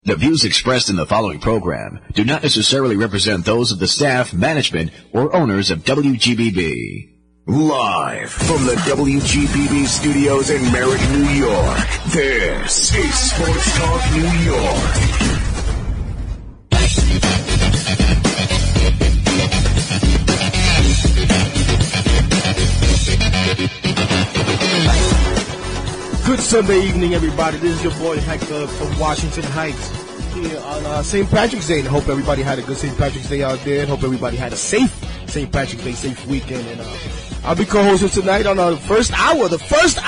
The views expressed in the following program do not necessarily represent those of the staff, management, or owners of WGBB. Live from the WGBB studios in Merrick, New York, this is Sports Talk New York. Good Sunday evening, everybody. This is your boy Hector from Washington Heights here on St. Patrick's Day. And I hope everybody had a good St. Patrick's Day out there. And hope everybody had a safe St. Patrick's Day, safe weekend. And I'll be co-hosting tonight on the first hour of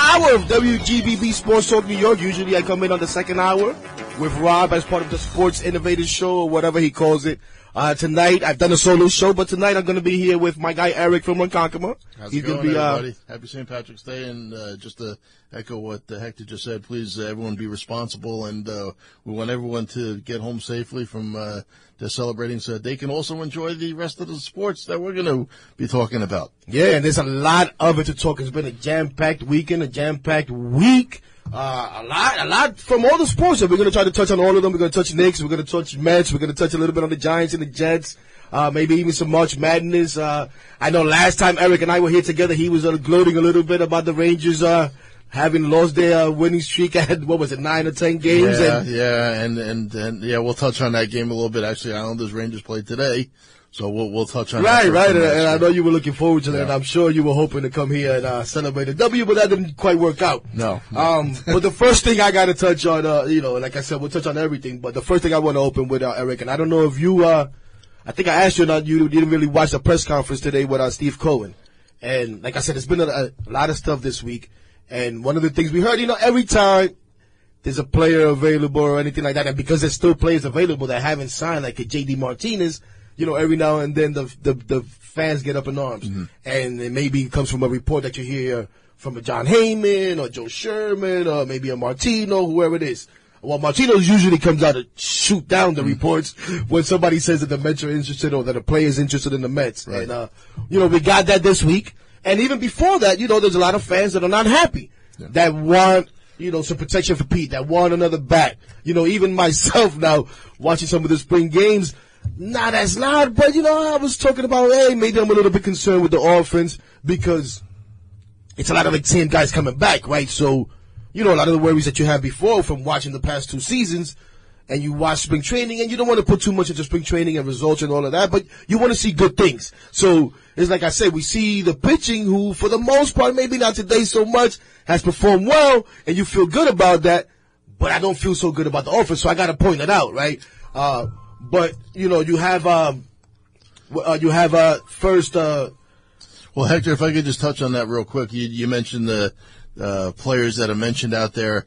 WGBB Sports Talk New York. Usually I come in on the second hour with Rob as part of the Sports Innovators Show or whatever he calls it. Tonight, I've done a solo show, but tonight I'm going to be here with my guy Eric from Ronkonkoma. How's it going, everybody? Happy St. Patrick's Day, and just to echo what Hector just said, please, everyone be responsible, and we want everyone to get home safely from their celebrating so that they can also enjoy the rest of the sports that we're going to be talking about. Yeah, and there's a lot of it to talk. It's been a jam-packed weekend, a jam-packed week. A lot from all the sports. We're going to try to touch on all of them. We're going to touch Knicks. We're going to touch Mets. We're going to touch a little bit on the Giants and the Jets. Maybe even some March Madness. I know last time Eric and I were here together, he was gloating a little bit about the Rangers having lost their winning streak at, 9 or 10 games? And we'll touch on that game a little bit. Actually, Islanders-Rangers played today. So we'll touch on that. Right. And I know you were looking forward to that. And I'm sure you were hoping to come here and celebrate a W, but that didn't quite work out. No. But the first thing I got to touch on, like I said, we'll touch on everything. But the first thing I want to open with, Eric, and I don't know if you, I think I asked you or not, you didn't really watch the press conference today with Steve Cohen. And like I said, there's been a lot of stuff this week. And one of the things we heard, every time there's a player available or anything like that, and because there's still players available that haven't signed, like a J.D. Martinez, every now and then the fans get up in arms. Mm-hmm. And it maybe comes from a report that you hear from a John Heyman or Joe Sherman or maybe a Martino, whoever it is. Well, Martino usually comes out to shoot down the reports when somebody says that the Mets are interested or that a player is interested in the Mets. Right. And, we got that this week. And even before that, there's a lot of fans that are not happy, that want, some protection for Pete, that want another bat. Even myself now, watching some of the spring games, not as loud, but, I was talking about, hey, maybe I'm a little bit concerned with the offense because it's a lot of the same guys coming back, right? So, a lot of the worries that you had before from watching the past 2 seasons, and you watch spring training, and you don't want to put too much into spring training and results and all of that, but you want to see good things. So, it's like I said, we see the pitching who, for the most part, maybe not today so much, has performed well, and you feel good about that, but I don't feel so good about the offense, so I got to point it out, right? But, you have first, well, Hector, if I could just touch on that real quick. You mentioned the players that are mentioned out there.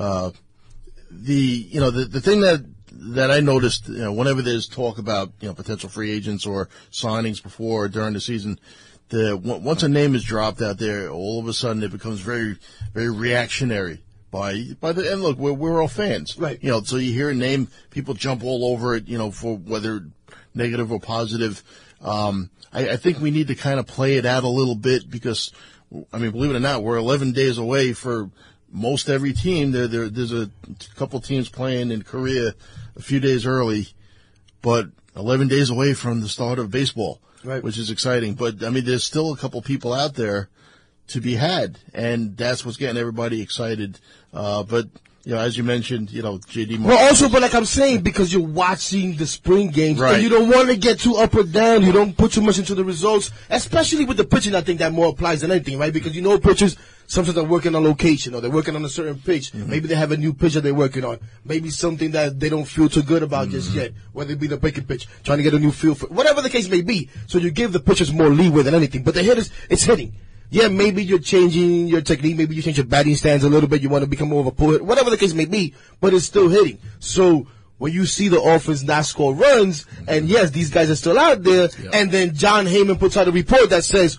The thing that I noticed, whenever there's talk about, potential free agents or signings before or during the season, once a name is dropped out there, all of a sudden it becomes very, very reactionary. By the end, look, we're all fans, right? So you hear a name, people jump all over it, for whether negative or positive. I think we need to kind of play it out a little bit because, believe it or not, we're 11 days away for most every team. There's a couple teams playing in Korea a few days early, but 11 days away from the start of baseball, right? Which is exciting. But there's still a couple people out there to be had, and that's what's getting everybody excited. But as you mentioned, J.D. Martinez. Well, also, but like I'm saying, because you're watching the spring games, right, and you don't want to get too up or down. You don't put too much into the results, especially with the pitching. I think that more applies than anything, right? Because pitchers sometimes are working on location or they're working on a certain pitch. Mm-hmm. Maybe they have a new pitch that they're working on. Maybe something that they don't feel too good about just yet, whether it be the breaking pitch, trying to get a new feel for whatever the case may be. So you give the pitchers more leeway than anything. But the hitters, it's hitting. Yeah, maybe you're changing your technique. Maybe you change your batting stance a little bit. You want to become more of a pull hitter. Whatever the case may be, but it's still hitting. So when you see the offense not score runs, and yes, these guys are still out there, and then John Heyman puts out a report that says,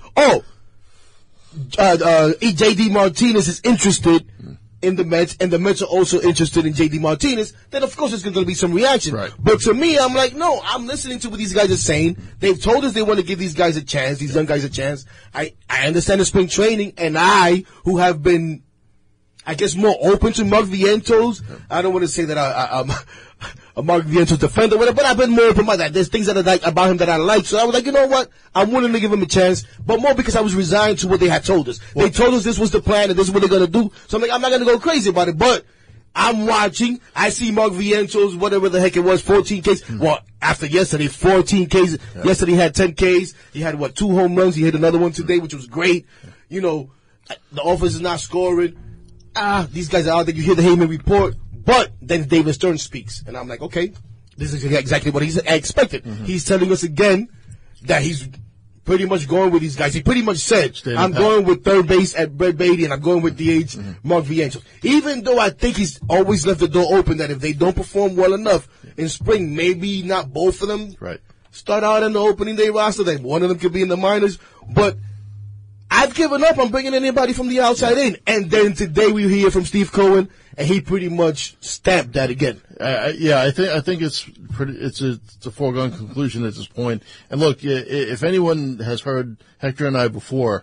J.D. Martinez is interested in the Mets, and the Mets are also interested in J.D. Martinez, then of course there's going to be some reaction. Right. But to me, I'm like, no, I'm listening to what these guys are saying. They've told us they want to give these guys a chance, these young guys a chance. I understand the spring training, and who have been, I guess, more open to Mark Vientos, I don't want to say that a Mark Vientos defender, whatever, but I've been more open-minded. There's things that I like about him that I like, so I was like, you know what? I'm willing to give him a chance, but more because I was resigned to what they had told us. They told us this was the plan and this is what they're going to do, so I'm like, I'm not going to go crazy about it, but I'm watching. I see Mark Vientos, whatever the heck it was, 14 Ks. Well, after yesterday, 14 Ks. Yeah. Yesterday he had 10 Ks. He had, 2 home runs. He hit another one today, which was great. You know, the offense is not scoring. These guys are out there. You hear the Heyman report. But then David Stern speaks. And I'm like, okay, this is exactly what I expected. Mm-hmm. He's telling us again that he's pretty much going with these guys. He pretty much said, I'm going with third base at Brett Beatty, and I'm going with DH Mark Vientos. Even though I think he's always left the door open that if they don't perform well enough in spring, maybe not both of them start out in the opening day roster, then one of them could be in the minors. But I've given up on bringing anybody from the outside in. And then today we hear from Steve Cohen, and he pretty much stamped that again. I think it's a foregone conclusion at this point. And look, if anyone has heard Hector and I before,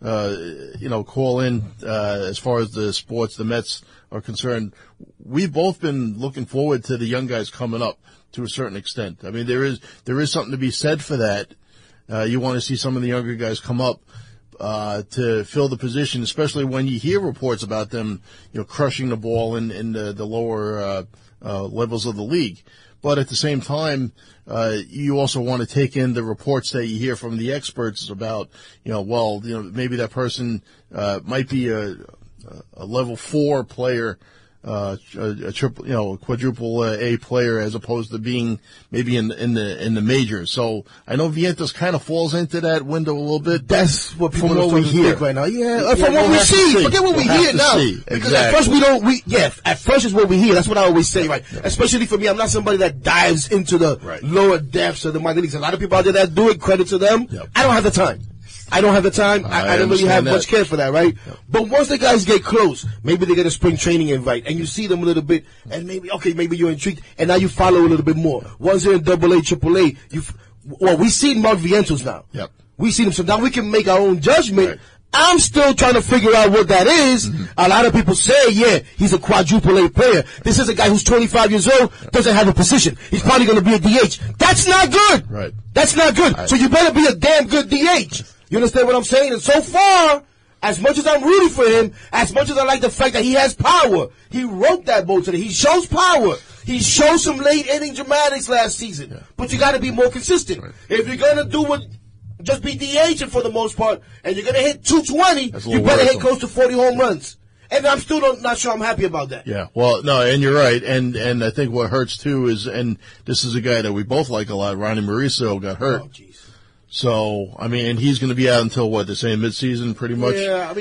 call in as far as the sports, the Mets are concerned, we've both been looking forward to the young guys coming up to a certain extent. I mean, there is something to be said for that. You want to see some of the younger guys come up to fill the position, especially when you hear reports about them, crushing the ball in the lower levels of the league. But at the same time, you also want to take in the reports that you hear from the experts about, maybe that person might be a level 4 player, a triple, quadruple A player, as opposed to being maybe in the majors. So I know Vientos kind of falls into that window a little bit. That's what people are starting to think right now. From what we see. Forget what we hear now. Because at first at first is what we hear. That's what I always say, right? Especially for me, I'm not somebody that dives into the lower depths of the minor leagues. A lot of people out there that do it, credit to them. I don't have the time. I don't really have much care for that, right? Yep. But once the guys get close, maybe they get a spring training invite, and you see them a little bit, and maybe you're intrigued, and now you follow a little bit more. Once they're in AA, AAA, we've seen Mark Vientos now. Yep. We've seen him, so now we can make our own judgment. Right. I'm still trying to figure out what that is. Mm-hmm. A lot of people say, he's a quadruple A player. This is a guy who's 25 years old, doesn't have a position. He's probably going to be a DH. That's not good. Right. That's not good. So you better be a damn good DH. You understand what I'm saying? And so far, as much as I'm rooting for him, as much as I like the fact that he has power, he wrote that boat today. He shows power. He showed some late inning dramatics last season. Yeah. But you got to be more consistent. Right. If you're going to do what, just be DHing for the most part, and you're going to hit 220, you better hit close to 40 home runs. And I'm still not sure I'm happy about that. Yeah, well, no, and you're right. And I think what hurts too is, and this is a guy that we both like a lot, Ronnie Mauricio got hurt. Oh, jeez. So, I mean, and he's going to be out until they're saying mid-season pretty much? Yeah,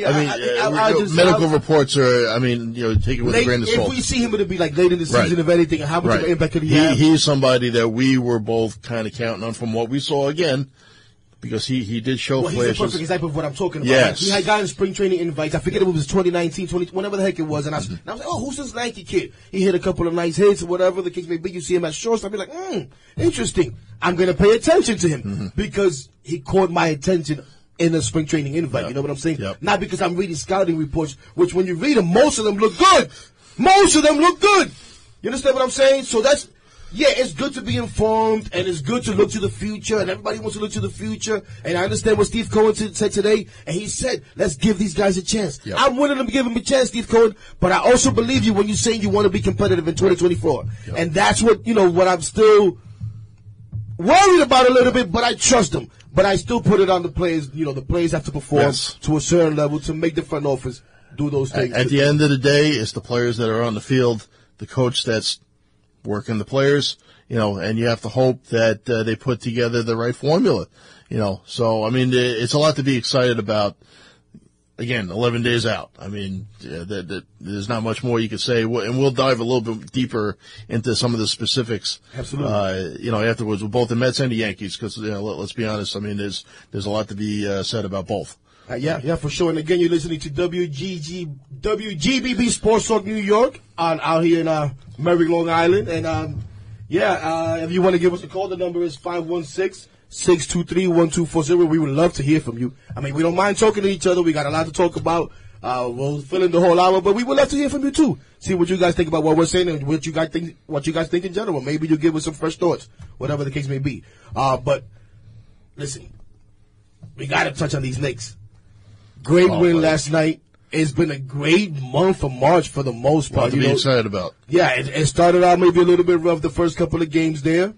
medical reports are, take it with a grain of salt. If we see him, it'll be like late in the season, if anything, how much of an impact could he have? He's somebody that we were both kind of counting on from what we saw again, because he did show flashes. He's the perfect example of what I'm talking about. Yes. He had gotten spring training invites. I forget if it was 2019, whatever the heck it was. And I was like, who's this lanky kid? He hit a couple of nice hits or whatever the case may be. You see him at shortstop. I'll be like, interesting. I'm going to pay attention to him because he caught my attention in a spring training invite. Yep. You know what I'm saying? Yep. Not because I'm reading scouting reports, which when you read them, most of them look good. Most of them look good. You understand what I'm saying? So that's... Yeah, it's good to be informed, and it's good to look to the future, and everybody wants to look to the future. And I understand what Steve Cohen said today, and he said, let's give these guys a chance. Yep. I'm willing to give him a chance, Steve Cohen, but I also believe you when you're saying you want to be competitive in 2024. Yep. And that's what, what I'm still worried about a little bit, but I trust him. But I still put it on the players. The players have to perform to a certain level to make the front office do those things. At the end of the day, it's the players that are on the field, the coach that's working the players, and you have to hope that they put together the right formula, So, I mean, it's a lot to be excited about. Again, 11 days out. I mean, there's not much more you could say, and we'll dive a little bit deeper into some of the specifics. Absolutely. Afterwards with both the Mets and the Yankees, because let's be honest. I mean, there's a lot to be said about both. Yeah, for sure. And again, you're listening to WGBB Sports Talk New York out here in Merrick, Long Island. And if you want to give us a call, the number is 516-623-1240. We would love to hear from you. I mean, we don't mind talking to each other. We got a lot to talk about. We'll fill in the whole hour, but we would love to hear from you too. See what you guys think about what we're saying and what you guys think in general. Maybe you'll give us some fresh thoughts, whatever the case may be. But listen, we got to touch on these Knicks. Great win last night. It's been a great month for March for the most part. What to be excited about. Yeah, it started out maybe a little bit rough the first couple of games there.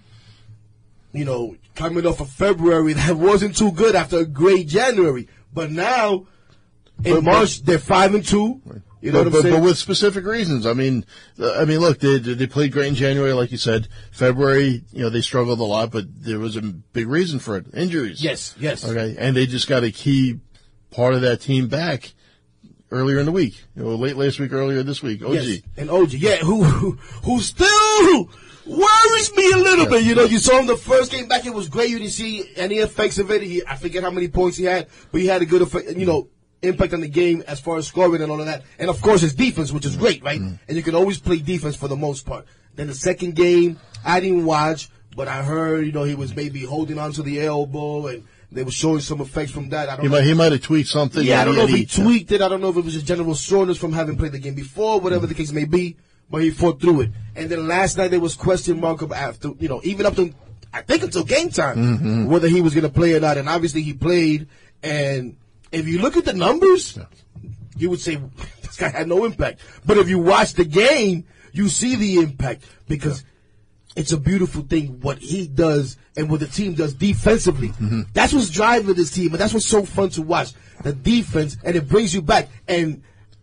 You know, coming off of February, that wasn't too good after a great January. But now, in March, they're 5-2. You know what I'm saying? But with specific reasons. I mean, look, they played great in January, like you said. February, you know, they struggled a lot, but there was a big reason for it: injuries. Yes. Okay, and they just got a key part of that team back earlier in the week. You know, late last week, earlier this week. OG. Yes, and OG, yeah, who still worries me a little bit. You know, you saw him the first game back; it was great. You didn't see any effects of it. I forget how many points he had, but he had a good effect. You know, impact on the game as far as scoring and all of that. And of course his defense, which is great, right? And you can always play defense for the most part. Then the second game, I didn't watch, but I heard, you know, he was maybe holding on to the elbow and they were showing some effects from that. I don't know. He might have tweaked something. Yeah, I don't know if he tweaked it. I don't know if it was just general soreness from having played the game before, whatever the case may be, but he fought through it. And then last night there was question mark after, you know, even up to, I think until game time, whether he was going to play or not. And obviously he played, and if you look at the numbers, you would say this guy had no impact. But if you watch the game, you see the impact because it's a beautiful thing what he does and what the team does defensively. That's what's driving this team, and that's what's so fun to watch, the defense, and it brings you back. And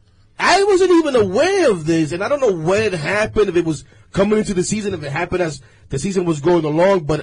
I wasn't even aware of this, and I don't know when it happened, if it was coming into the season, if it happened as the season was going along, but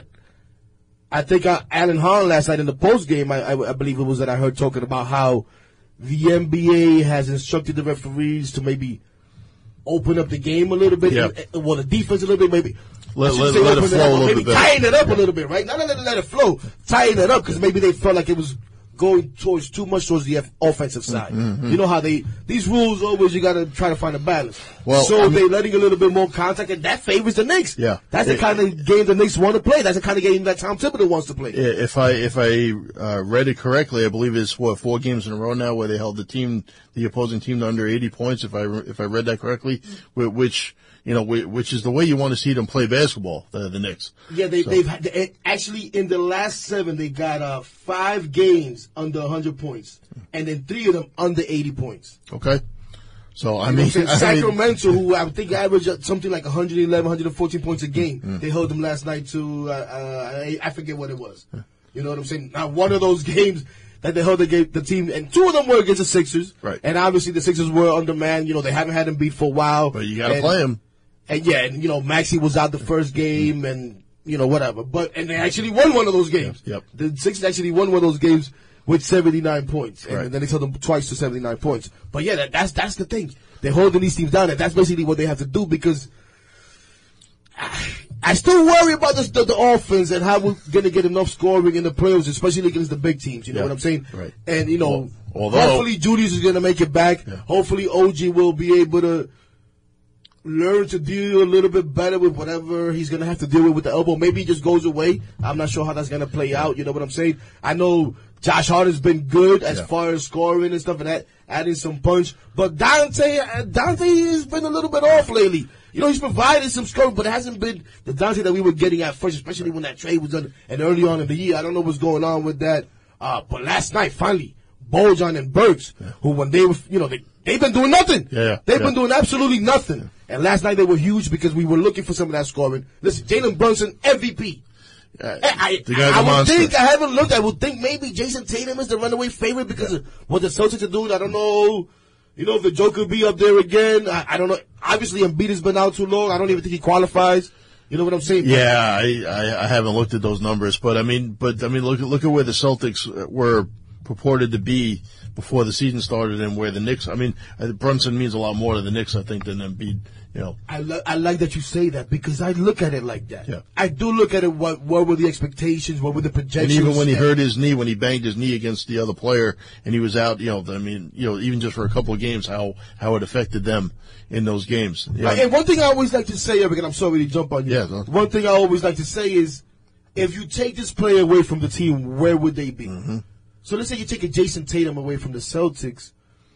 I think Alan Hahn last night in the post game, I believe it was that I heard talking about how the NBA has instructed the referees to maybe open up the game a little bit, well, the defense a little bit, maybe. Let it flow a little maybe bit. Tighten it up a little bit, right? Not let it flow, tighten it up because maybe they felt like it was going too much towards the offensive side. You know how these rules always, you got to try to find a balance. Well, so they're letting a little bit more contact, and that favors the Knicks. Yeah. That's the kind of game the Knicks want to play. That's the kind of game that Tom Thibodeau wants to play. If I read it correctly, I believe it's 4 games in a row now where they held the opposing team to under 80 points. If I read that correctly, which is the way you want to see them play basketball, the Knicks. Yeah, they've actually in the last 7 they got 5 games under 100 points, and then 3 of them under 80 points. Okay, so Sacramento, who I think averaged something like 111, 114 points a game, they held them last night to I forget what it was. You know what I'm saying? Now one of those games that they held the team, and 2 of them were against the Sixers, right? And obviously the Sixers were undermanned. You know, they haven't had them beat for a while, but you got to play them. And you know, Maxey was out the first game, and you know, whatever. And they actually won one of those games. Yep. The Sixers actually won one of those games with 79 points, and right. then they held them twice to 79 points. But yeah, that's the thing. They're holding these teams down, and that's basically what they have to do because I still worry about the offense and how we're gonna get enough scoring in the playoffs, especially against the big teams. You know what I'm saying? Right. And you know, hopefully Julius is gonna make it back. Yeah. Hopefully OG will be able to learn to deal a little bit better with whatever he's going to have to deal with the elbow. Maybe it just goes away. I'm not sure how that's going to play out. You know what I'm saying? I know Josh Hart has been good as far as scoring and stuff and adding some punch. But Dante has been a little bit off lately. You know, he's provided some scoring, but it hasn't been the Dante that we were getting at first, especially when that trade was done and early on in the year. I don't know what's going on with that. But last night, finally, Bojan and Burks, who when they were, you know, they've been doing nothing. They've been doing absolutely nothing. And last night they were huge because we were looking for some of that scoring. Listen, Jalen Brunson, MVP. I haven't looked. I would think maybe Jason Tatum is the runaway favorite because of what the Celtics are doing. I don't know. You know, if the Joker be up there again. I don't know. Obviously, Embiid has been out too long. I don't even think he qualifies. You know what I'm saying? Yeah, I haven't looked at those numbers, but I mean, look at where the Celtics were purported to be before the season started, and where the Knicks. I mean, Brunson means a lot more to the Knicks, I think, than Embiid. You know, I like that you say that because I look at it like that. Yeah. I do look at it. What were the expectations? What were the projections? And even when he hurt his knee, when he banged his knee against the other player, and he was out, even just for a couple of games, how it affected them in those games. You know? And one thing I always like to say, Eric, and I'm sorry to jump on you. Yeah. One thing I always like to say is, if you take this player away from the team, where would they be? So let's say you take a Jason Tatum away from the Celtics.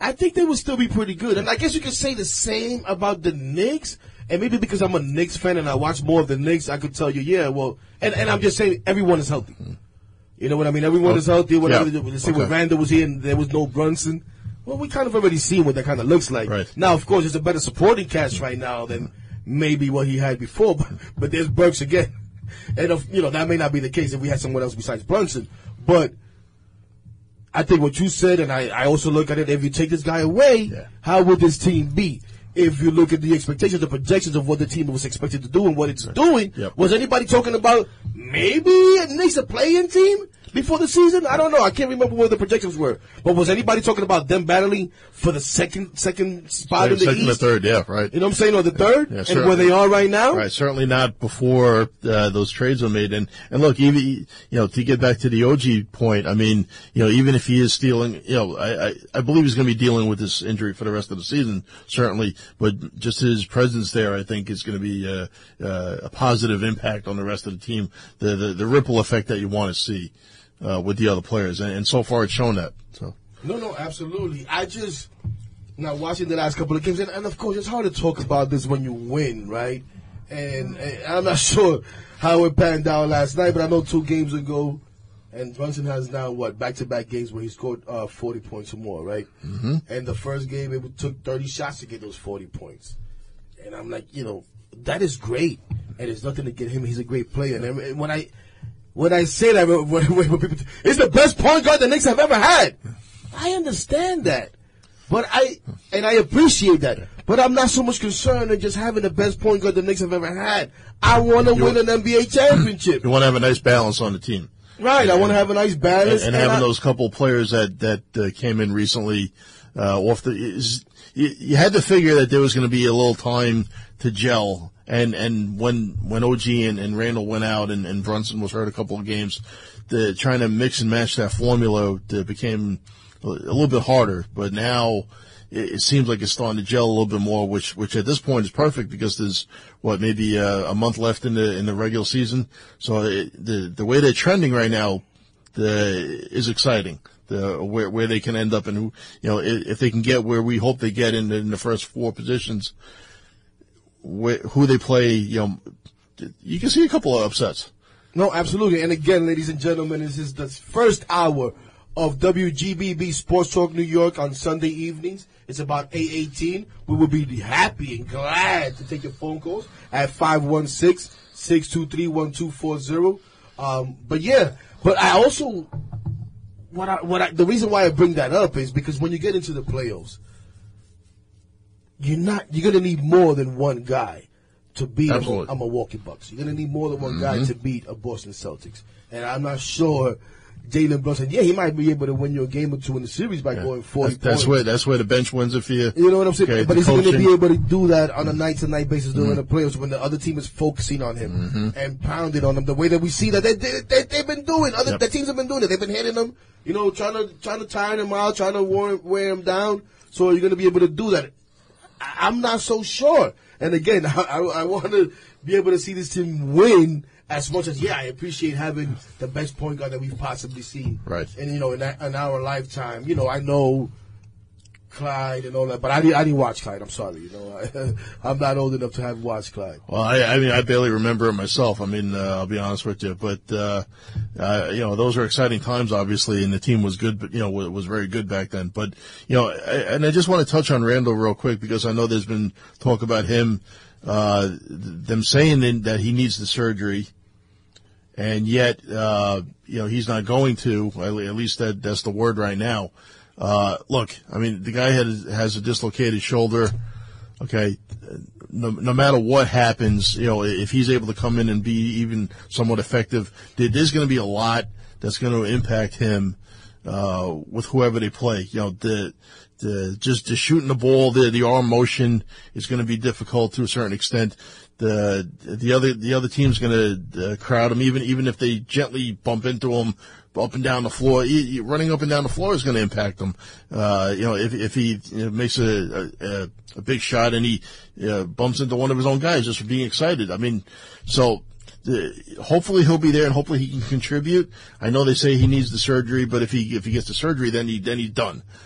I think they will still be pretty good. And I guess you could say the same about the Knicks. And maybe because I'm a Knicks fan and I watch more of the Knicks, I could tell you, yeah, well, and I'm just saying everyone is healthy. You know what I mean? Everyone is healthy. Whatever. Yeah. Let's say when Randall was here and there was no Brunson. Well, we kind of already seen what that kind of looks like. Right. Now, of course, it's a better supporting cast right now than maybe what he had before. But there's Burks again. And, that may not be the case if we had someone else besides Brunson. But I think what you said, and I also look at it, if you take this guy away, how would this team be? If you look at the expectations, the projections of what the team was expected to do and what it's doing, was anybody talking about maybe it needs a play-in team before the season? I don't know. I can't remember what the projections were. But was anybody talking about them battling for the second spot in the second East? or third, yeah, right. You know what I'm saying? Or the third? Yeah, and where they are right now? Right, certainly not before those trades were made. And look, even, to get back to the OG point, I mean, even if he is stealing, I believe he's going to be dealing with this injury for the rest of the season, certainly. But just his presence there, I think, is going to be a positive impact on the rest of the team. The ripple effect that you want to see with the other players, and so far it's shown that. So no, absolutely. Now watching the last couple of games, and of course it's hard to talk about this when you win, right? And I'm not sure how it panned out last night, but I know 2 games ago, and Brunson has now back-to-back games where he scored 40 points or more, right? Mm-hmm. And the first game it took 30 shots to get those 40 points, and I'm like, that is great, and there's nothing to get him. He's a great player, and when I say that, when people, it's the best point guard the Knicks have ever had. I understand that, but I appreciate that. But I'm not so much concerned in just having the best point guard the Knicks have ever had. I want to win an NBA championship. You want to have a nice balance on the team, right? I want to have a nice balance, and having those couple players that came in recently you had to figure that there was going to be a little time to gel. And when OG and Randall went out and Brunson was hurt a couple of games, trying to mix and match that formula became a little bit harder. But now it seems like it's starting to gel a little bit more, which at this point is perfect because there's maybe a month left in the regular season. So the way they're trending right now is exciting. Where they can end up and if they can get where we hope they get in the first 4 positions. Who they play, you can see a couple of upsets. No, absolutely. And again, ladies and gentlemen, this is the first hour of WGBB Sports Talk New York on Sunday evenings. It's about 8:18. We will be happy and glad to take your phone calls at 516-623-1240. But I also, the reason why I bring that up is because when you get into the playoffs, you're going to need more than one guy to beat a Milwaukee Bucks. You're going to need more than one guy to beat a Boston Celtics. And I'm not sure Jalen Brunson, he might be able to win you a game or 2 in the series by going 40 points. That's where the bench wins it for you. You know what I'm saying? Okay, but he's going to be able to do that on a night-to-night basis during the playoffs when the other team is focusing on him and pounding on him the way that we see that they've been doing. The teams have been doing it. They've been hitting him, trying to tire him out, trying to wear him down. So you're going to be able to do that. I'm not so sure. And again, I want to be able to see this team win as much as, I appreciate having the best point guard that we've possibly seen. Right. And, in our lifetime. I know Clyde and all that, but I didn't watch Clyde. I'm sorry. I'm not old enough to have watched Clyde. Well, I barely remember it myself. I'll be honest with you. But, those are exciting times, obviously, and the team was good, but, it was very good back then. But, and I just want to touch on Randall real quick because I know there's been talk about him, them saying that he needs the surgery. And yet, he's not going to, at least that's the word right now. Look, the guy has a dislocated shoulder. Okay. No matter what happens, if he's able to come in and be even somewhat effective, there's going to be a lot that's going to impact him, with whoever they play. Just shooting the ball, the arm motion is going to be difficult to a certain extent. The other team's going to crowd him, even if they gently bump into him up and down the floor. Running up and down the floor is going to impact him. If he makes a big shot and he bumps into one of his own guys just for being excited. Hopefully he'll be there and hopefully he can contribute. I know they say he needs the surgery, but if he gets the surgery, then he's done.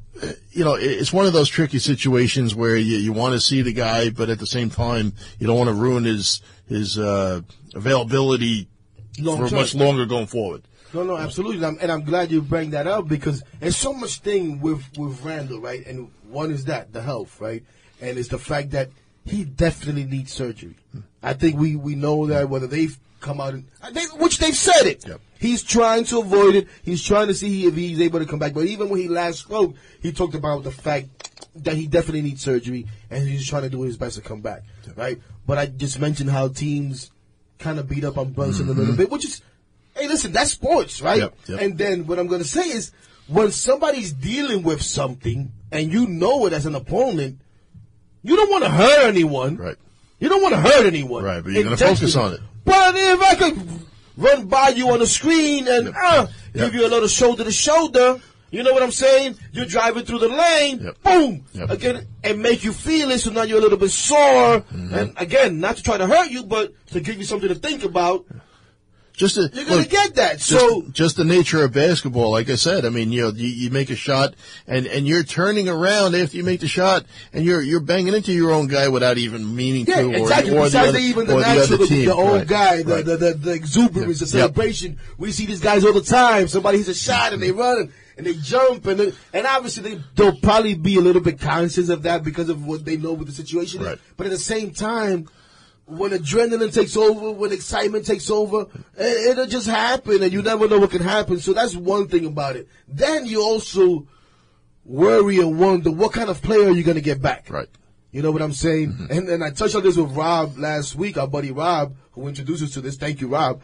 it's one of those tricky situations where you want to see the guy, but at the same time, you don't want to ruin his availability for much longer going forward. No, absolutely. And I'm glad you bring that up because there's so much thing with Randall, right? And one is the health, right? And it's the fact that he definitely needs surgery. I think we know that whether they've come out, which they've said it. Yep. He's trying to avoid it. He's trying to see if he's able to come back. But even when he last spoke, he talked about the fact that he definitely needs surgery and he's trying to do his best to come back, right? But I just mentioned how teams kind of beat up on Brunson a little bit, which is, hey, listen, that's sports, right? Yep. And then what I'm going to say is when somebody's dealing with something and you know it as an opponent, you don't want to hurt anyone. Right. You don't want to hurt anyone. Right, but you're going to focus on it. But if I could run by you on the screen and give you a little shoulder to shoulder, you know what I'm saying? You're driving through the lane, boom, again, and make you feel it, so now you're a little bit sore. And again, not to try to hurt you, but to give you something to think about. You're going to get that. Just the nature of basketball, like I said. I mean, you make a shot and you're turning around after you make the shot and you're banging into your own guy without even meaning to. Yeah, exactly. Or Besides the even the other team. the old guy, Right. the exuberance, the celebration. We see these guys all the time. Somebody hits a shot and they run and they jump and obviously they'll probably be a little bit conscious of that because of what they know what the situation is. But at the same time, when adrenaline takes over, when excitement takes over, it'll just happen, and you never know what can happen. So that's one thing about it. Then you also worry and wonder, what kind of player are you going to get back? Right. You know what I'm saying? And I touched on this with Rob last week, our buddy Rob, who introduced us to this. Thank you, Rob.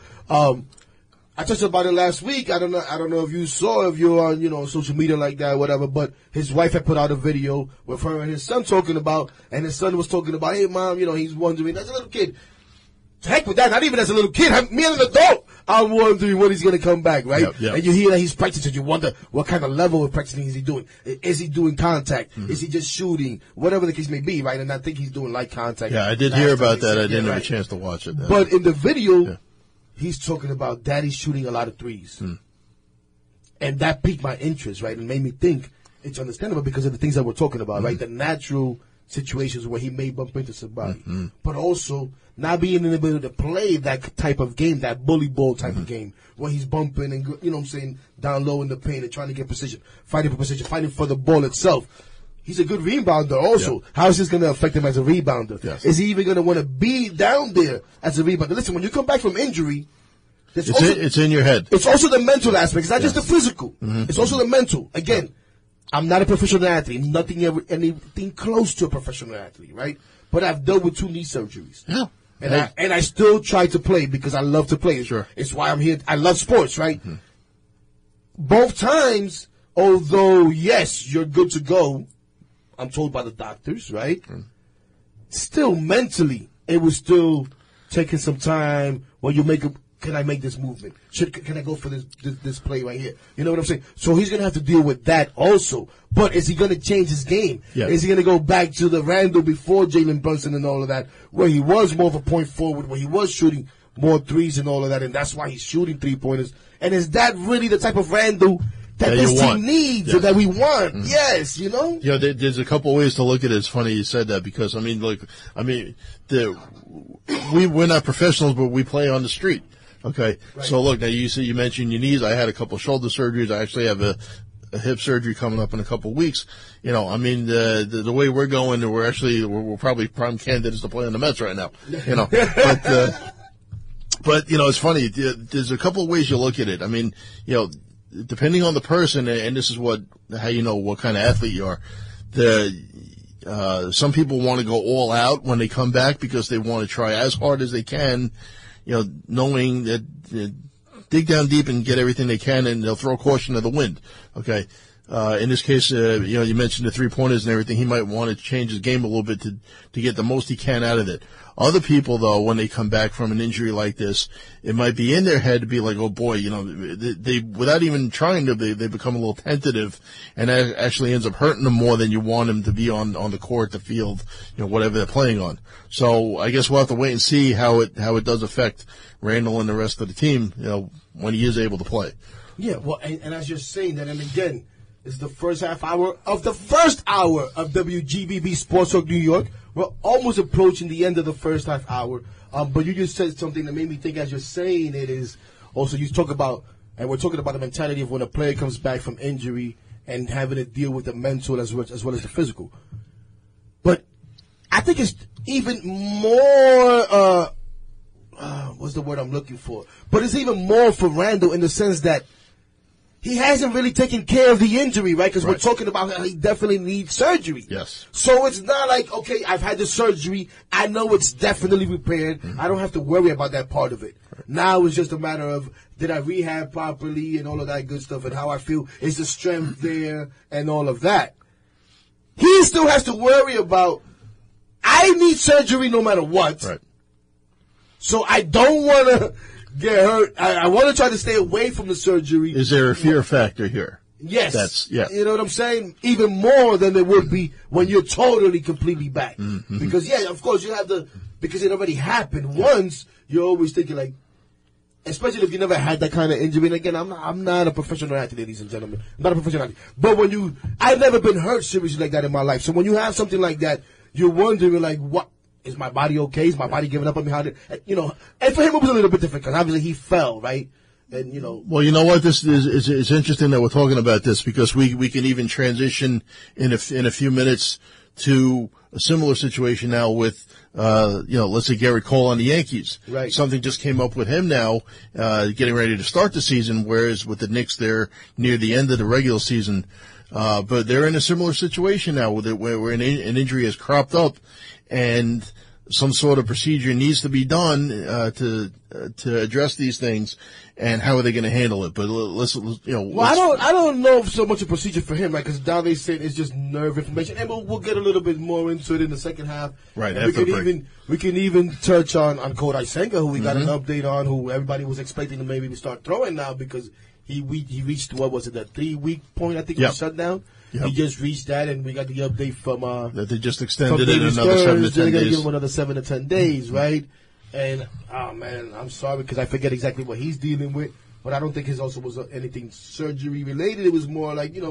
I touched about it last week. I don't know if you saw, if you're on, social media like that or whatever, but his wife had put out a video with her and his son talking about, and his son was talking about, hey, Mom, he's wondering, as a little kid, heck with that, not even as a little kid, me as an adult, I'm wondering when he's going to come back, right? Yep. And you hear that he's practicing, you wonder what kind of level of practicing is he doing? Is he doing contact? Is he just shooting? Whatever the case may be, right? And I think he's doing light contact. Yeah, I did hear about that. I didn't have a chance to watch it. But in the video, he's talking about daddy shooting a lot of threes. And that piqued my interest, right? And made me think it's understandable because of the things that we're talking about, right? The natural situations where he may bump into somebody. But also not being able to play that type of game, that bully ball type of game, where he's bumping and, down low in the paint and trying to get position, fighting for position, fighting for the ball itself. He's a good rebounder also. How is this going to affect him as a rebounder? Is he even going to want to be down there as a rebounder? Listen, when you come back from injury, it's in your head. It's also the mental aspect. It's not just the physical. It's also the mental. Again, I'm not a professional athlete. Anything close to a professional athlete, right? But I've dealt with 2 knee surgeries. Yeah. And I still try to play because I love to play. Sure. It's why I'm here. I love sports, right? Both times, although, yes, you're good to go, I'm told by the doctors, right? Still mentally, it was still taking some time when you can I make this movement? Can I go for this play right here? You know what I'm saying? So he's going to have to deal with that also. But is he going to change his game? Yeah. Is he going to go back to the Randall before Jalen Brunson and all of that, where he was more of a point forward, where he was shooting more threes and all of that, and that's why he's shooting 3-pointers? And is that really the type of Randall that this team needs or that we want? Yes, there's a couple ways to look at it. It's funny you said that because, we're not professionals, but we play on the street. Okay. Right. So look, now you mentioned your knees. I had a couple shoulder surgeries. I actually have a hip surgery coming up in a couple of weeks. The way we're going, we're probably prime candidates to play on the Mets right now. But it's funny. There's a couple of ways you look at it. Depending on the person, and this is how you know what kind of athlete you are. Some people want to go all out when they come back because they want to try as hard as they can, knowing that dig down deep and get everything they can, and they'll throw caution to the wind. Okay. In this case, you mentioned the 3-pointers and everything. He might want to change his game a little bit to get the most he can out of it. Other people, though, when they come back from an injury like this, it might be in their head to be like, oh boy, they without even trying to, they become a little tentative, and that actually ends up hurting them more than you want them to be on the court, the field, whatever they're playing on. So I guess we'll have to wait and see how it does affect Randall and the rest of the team, when he is able to play. Yeah, well, and as you're saying that, and again, It's the first half hour of the first hour of WGBB Sports Talk New York. We're almost approaching the end of the first half hour. But you just said something that made me think as you're saying it is also you talk about, and we're talking about the mentality of when a player comes back from injury and having to deal with the mental as well as the physical. But I think it's even more, what's the word I'm looking for? But it's even more for Randle in the sense that he hasn't really taken care of the injury, right? Because we're talking about how he definitely needs surgery. Yes. So it's not like, okay, I've had the surgery. I know it's definitely repaired. Mm-hmm. I don't have to worry about that part of it. Right. Now it's just a matter of, did I rehab properly and all of that good stuff and how I feel? Is the strength there and all of that? He still has to worry about, I need surgery no matter what. Right. So I don't want to get hurt. I want to try to stay away from the surgery. Is there a fear factor here? Yes. You know what I'm saying? Even more than there would be when you're totally, completely back. Mm-hmm. Because, of course, you have because it already happened once, you're always thinking like, especially if you never had that kind of injury. And again, I'm not a professional athlete, ladies and gentlemen. I'm not a professional athlete. But I've never been hurt seriously like that in my life. So when you have something like that, you're wondering like, what? Is my body okay? Is my body giving up on me? And for him it was a little bit different because obviously he fell, right? And Well, you know what? This is it's interesting that we're talking about this because we can even transition in a few minutes to a similar situation now with let's say Garrett Cole on the Yankees. Right. Something just came up with him now, getting ready to start the season. Whereas with the Knicks, they're near the end of the regular season. But they're in a similar situation now where an injury has cropped up. And some sort of procedure needs to be done to address these things, and how are they going to handle it? But I don't know so much a procedure for him, right? Because now they say it's just nerve inflammation, and we'll get a little bit more into it in the second half. Right. And we can even touch on Kodai Senga, who we got an update on, who everybody was expecting to maybe start throwing now because he reached what was it, the 3-week point? I think he was shut down. Yep. He just reached that, and we got the update from that they just extended it another 7 to 10 days. They're give him another 7 to 10 days, right? And man, I'm sorry because I forget exactly what he's dealing with, but I don't think his also was anything surgery related. It was more like it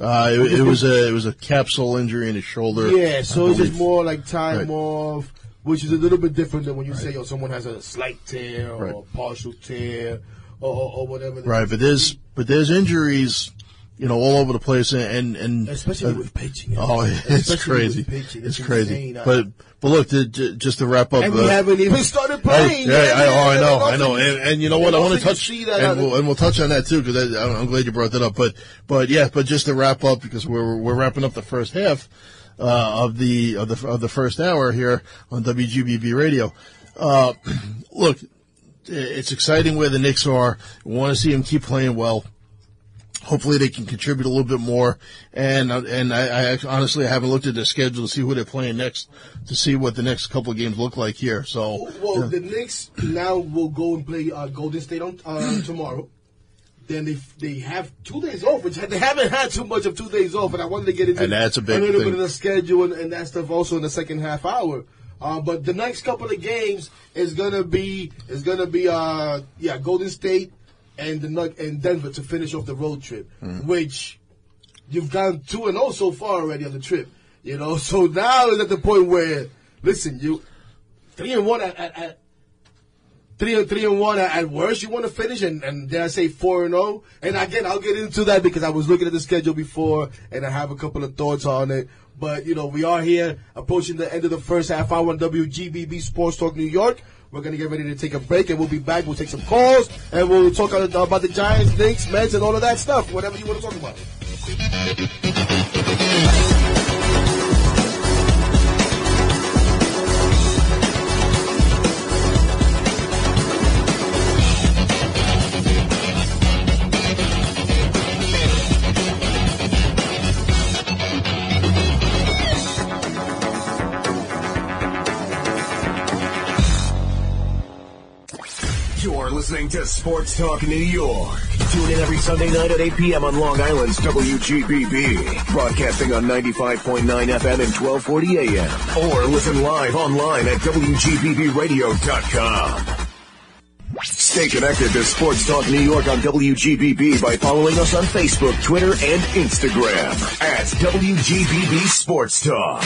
was a capsule injury in his shoulder. Yeah, so it's just more like time off, which is a little bit different than when you say someone has a slight tear or a partial tear or whatever. Right, but there's injuries. All over the place, and especially with pitching. Oh, it's crazy. It's crazy. But look, just to wrap up, and we haven't even started playing. I know. And you know what? I want to touch, and we'll touch on that too because I'm glad you brought that up. But just to wrap up because we're wrapping up the first half of the first hour here on WGBB Radio. Look, it's exciting where the Knicks are. We want to see them keep playing well. Hopefully they can contribute a little bit more, and I honestly haven't looked at their schedule to see who they're playing next, to see what the next couple of games look like here. So, the Knicks now will go and play Golden State on tomorrow. Then they have 2 days off, which they haven't had too much of 2 days off, and I wanted to get into and that's a big little thing. bit of the schedule and that stuff also in the second half hour. But the next couple of games is gonna be Golden State. And Denver to finish off the road trip, which you've gone 2-0 so far already on the trip. So now is at the point where, listen, you 3-1 at 3-1 at worst. You want to finish, and dare I say 4-0? And again, I'll get into that because I was looking at the schedule before, and I have a couple of thoughts on it. But we are here approaching the end of the first half hour on WGBB Sports Talk New York. We're going to get ready to take a break, and we'll be back. We'll take some calls, and we'll talk about the Giants, Knicks, Mets, and all of that stuff, whatever you want to talk about. You're listening to Sports Talk New York. Tune in every Sunday night at 8 p.m. on Long Island's WGBB. Broadcasting on 95.9 FM and 1240 AM. Or listen live online at WGBBradio.com. Stay Stay connected to Sports Talk New York on WGBB by following us on Facebook, Twitter, and Instagram at WGBB Sports Talk.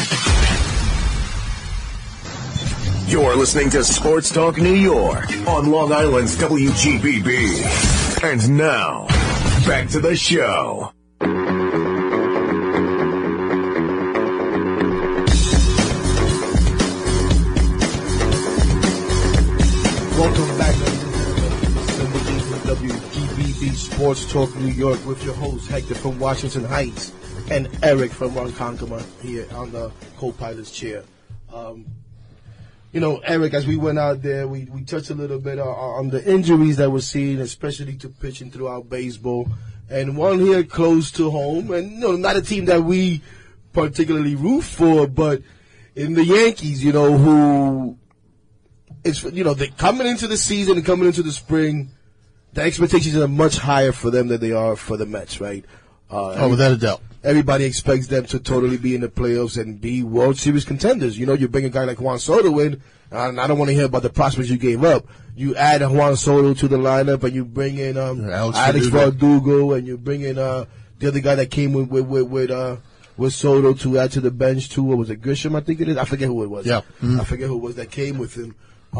You're listening to Sports Talk New York on Long Island's WGBB. And now, back to the show. Welcome back, ladies and gentlemen, to WGBB Sports Talk New York with your host, Hector from Washington Heights, and Eric from Ronkonkoma here on the co-pilot's chair. Eric, as we went out there, we touched a little bit on the injuries that we're seeing, especially to pitching throughout baseball. And one here close to home, and not a team that we particularly root for, but in the Yankees, who it's they coming into the season and coming into the spring, the expectations are much higher for them than they are for the Mets, right? Without a doubt. Everybody expects them to totally be in the playoffs and be World Series contenders. You bring a guy like Juan Soto in, and I don't want to hear about the prospects you gave up. You add Juan Soto to the lineup, and you bring in Alex Verdugo, and you bring in the other guy that came with Soto to add to the bench too. What was it, Grisham? I think it is. I forget who it was. Yeah, I forget who it was that came with him.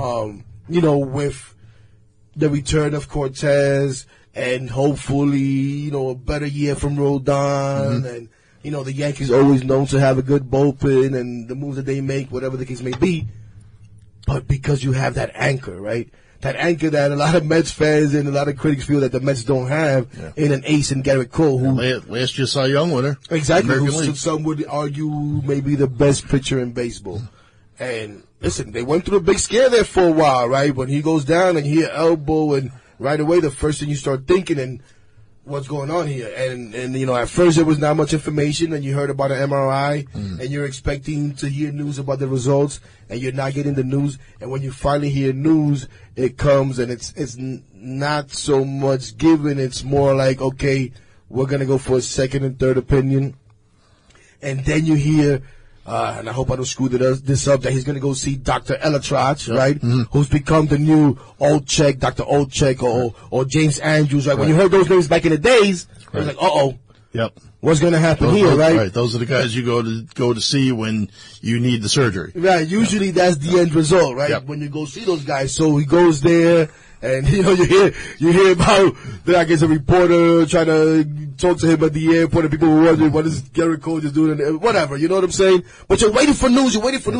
With the return of Cortez. And hopefully, a better year from Rodon. And, the Yankees always known to have a good bullpen and the moves that they make, whatever the case may be. But because you have that anchor, right? That anchor that a lot of Mets fans and a lot of critics feel that the Mets don't have in an ace in Garrett Cole. Who last year Cy Young winner. Exactly. Who some would argue maybe the best pitcher in baseball. And listen, they went through a big scare there for a while, right? When he goes down and he elbow and right away, the first thing you start thinking and what's going on here. And at first there was not much information, and you heard about an MRI, and you're expecting to hear news about the results, and you're not getting the news. And when you finally hear news, it comes, and it's not so much given. It's more like, okay, we're going to go for a second and third opinion. And then you hear, and I hope I don't screw this up, that he's going to go see Dr. Elatrach, right? Who's become the new Dr. Olchek or James Andrews, right? When you heard those names back in the days, it was like, uh-oh. Yep. What's going to happen here, right? Right. Those are the guys you go to see when you need the surgery. Right. Usually that's the end result, right? When you go see those guys. So he goes there. And, you hear about that I guess a reporter trying to talk to him at the airport and people were wondering what is Garrett Cole just doing, whatever, you know what I'm saying? But you're waiting for news,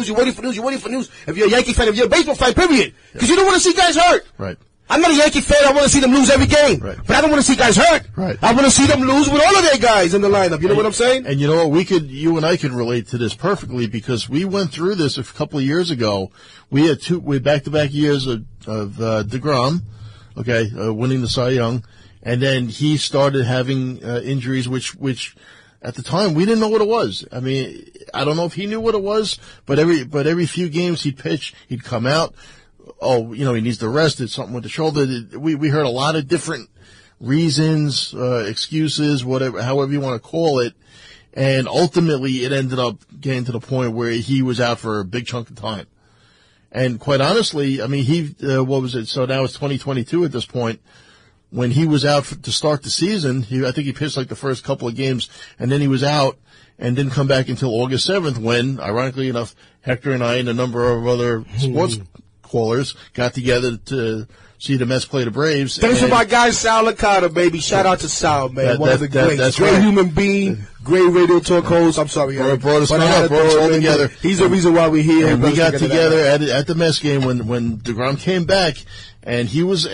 If you're a Yankee fan, if you're a baseball fan, period. Because you don't want to see guys hurt. Right. I'm not a Yankee fan, I want to see them lose every game. Right. But I don't want to see guys hurt. Right. I want to see them lose with all of their guys in the lineup. You know what I'm saying? And you know what, you and I can relate to this perfectly because we went through this a couple of years ago. We had back-to-back years of DeGrom, winning the Cy Young, and then he started having injuries, which at the time we didn't know what it was. I mean, I don't know if he knew what it was, but every few games he'd pitch, he'd come out. Oh, he needs to rest. It's something with the shoulder. We heard a lot of different reasons, excuses, whatever, however you want to call it. And ultimately it ended up getting to the point where he was out for a big chunk of time. And quite honestly, I mean, what was it? So now it's 2022 at this point. When he was out to start the season, I think he pitched like the first couple of games, and then he was out and didn't come back until August 7th when, ironically enough, Hector and I and a number of other sports callers got together to see the Mets play the Braves. Thanks for my guy Sal Licata, baby. Shout out to Sal, man. One of the greats. That's great right. Human being, great radio talk host. I'm sorry, Brought us all together. He's the reason why we're here. And we got together at the Mets game when DeGrom came back, and he was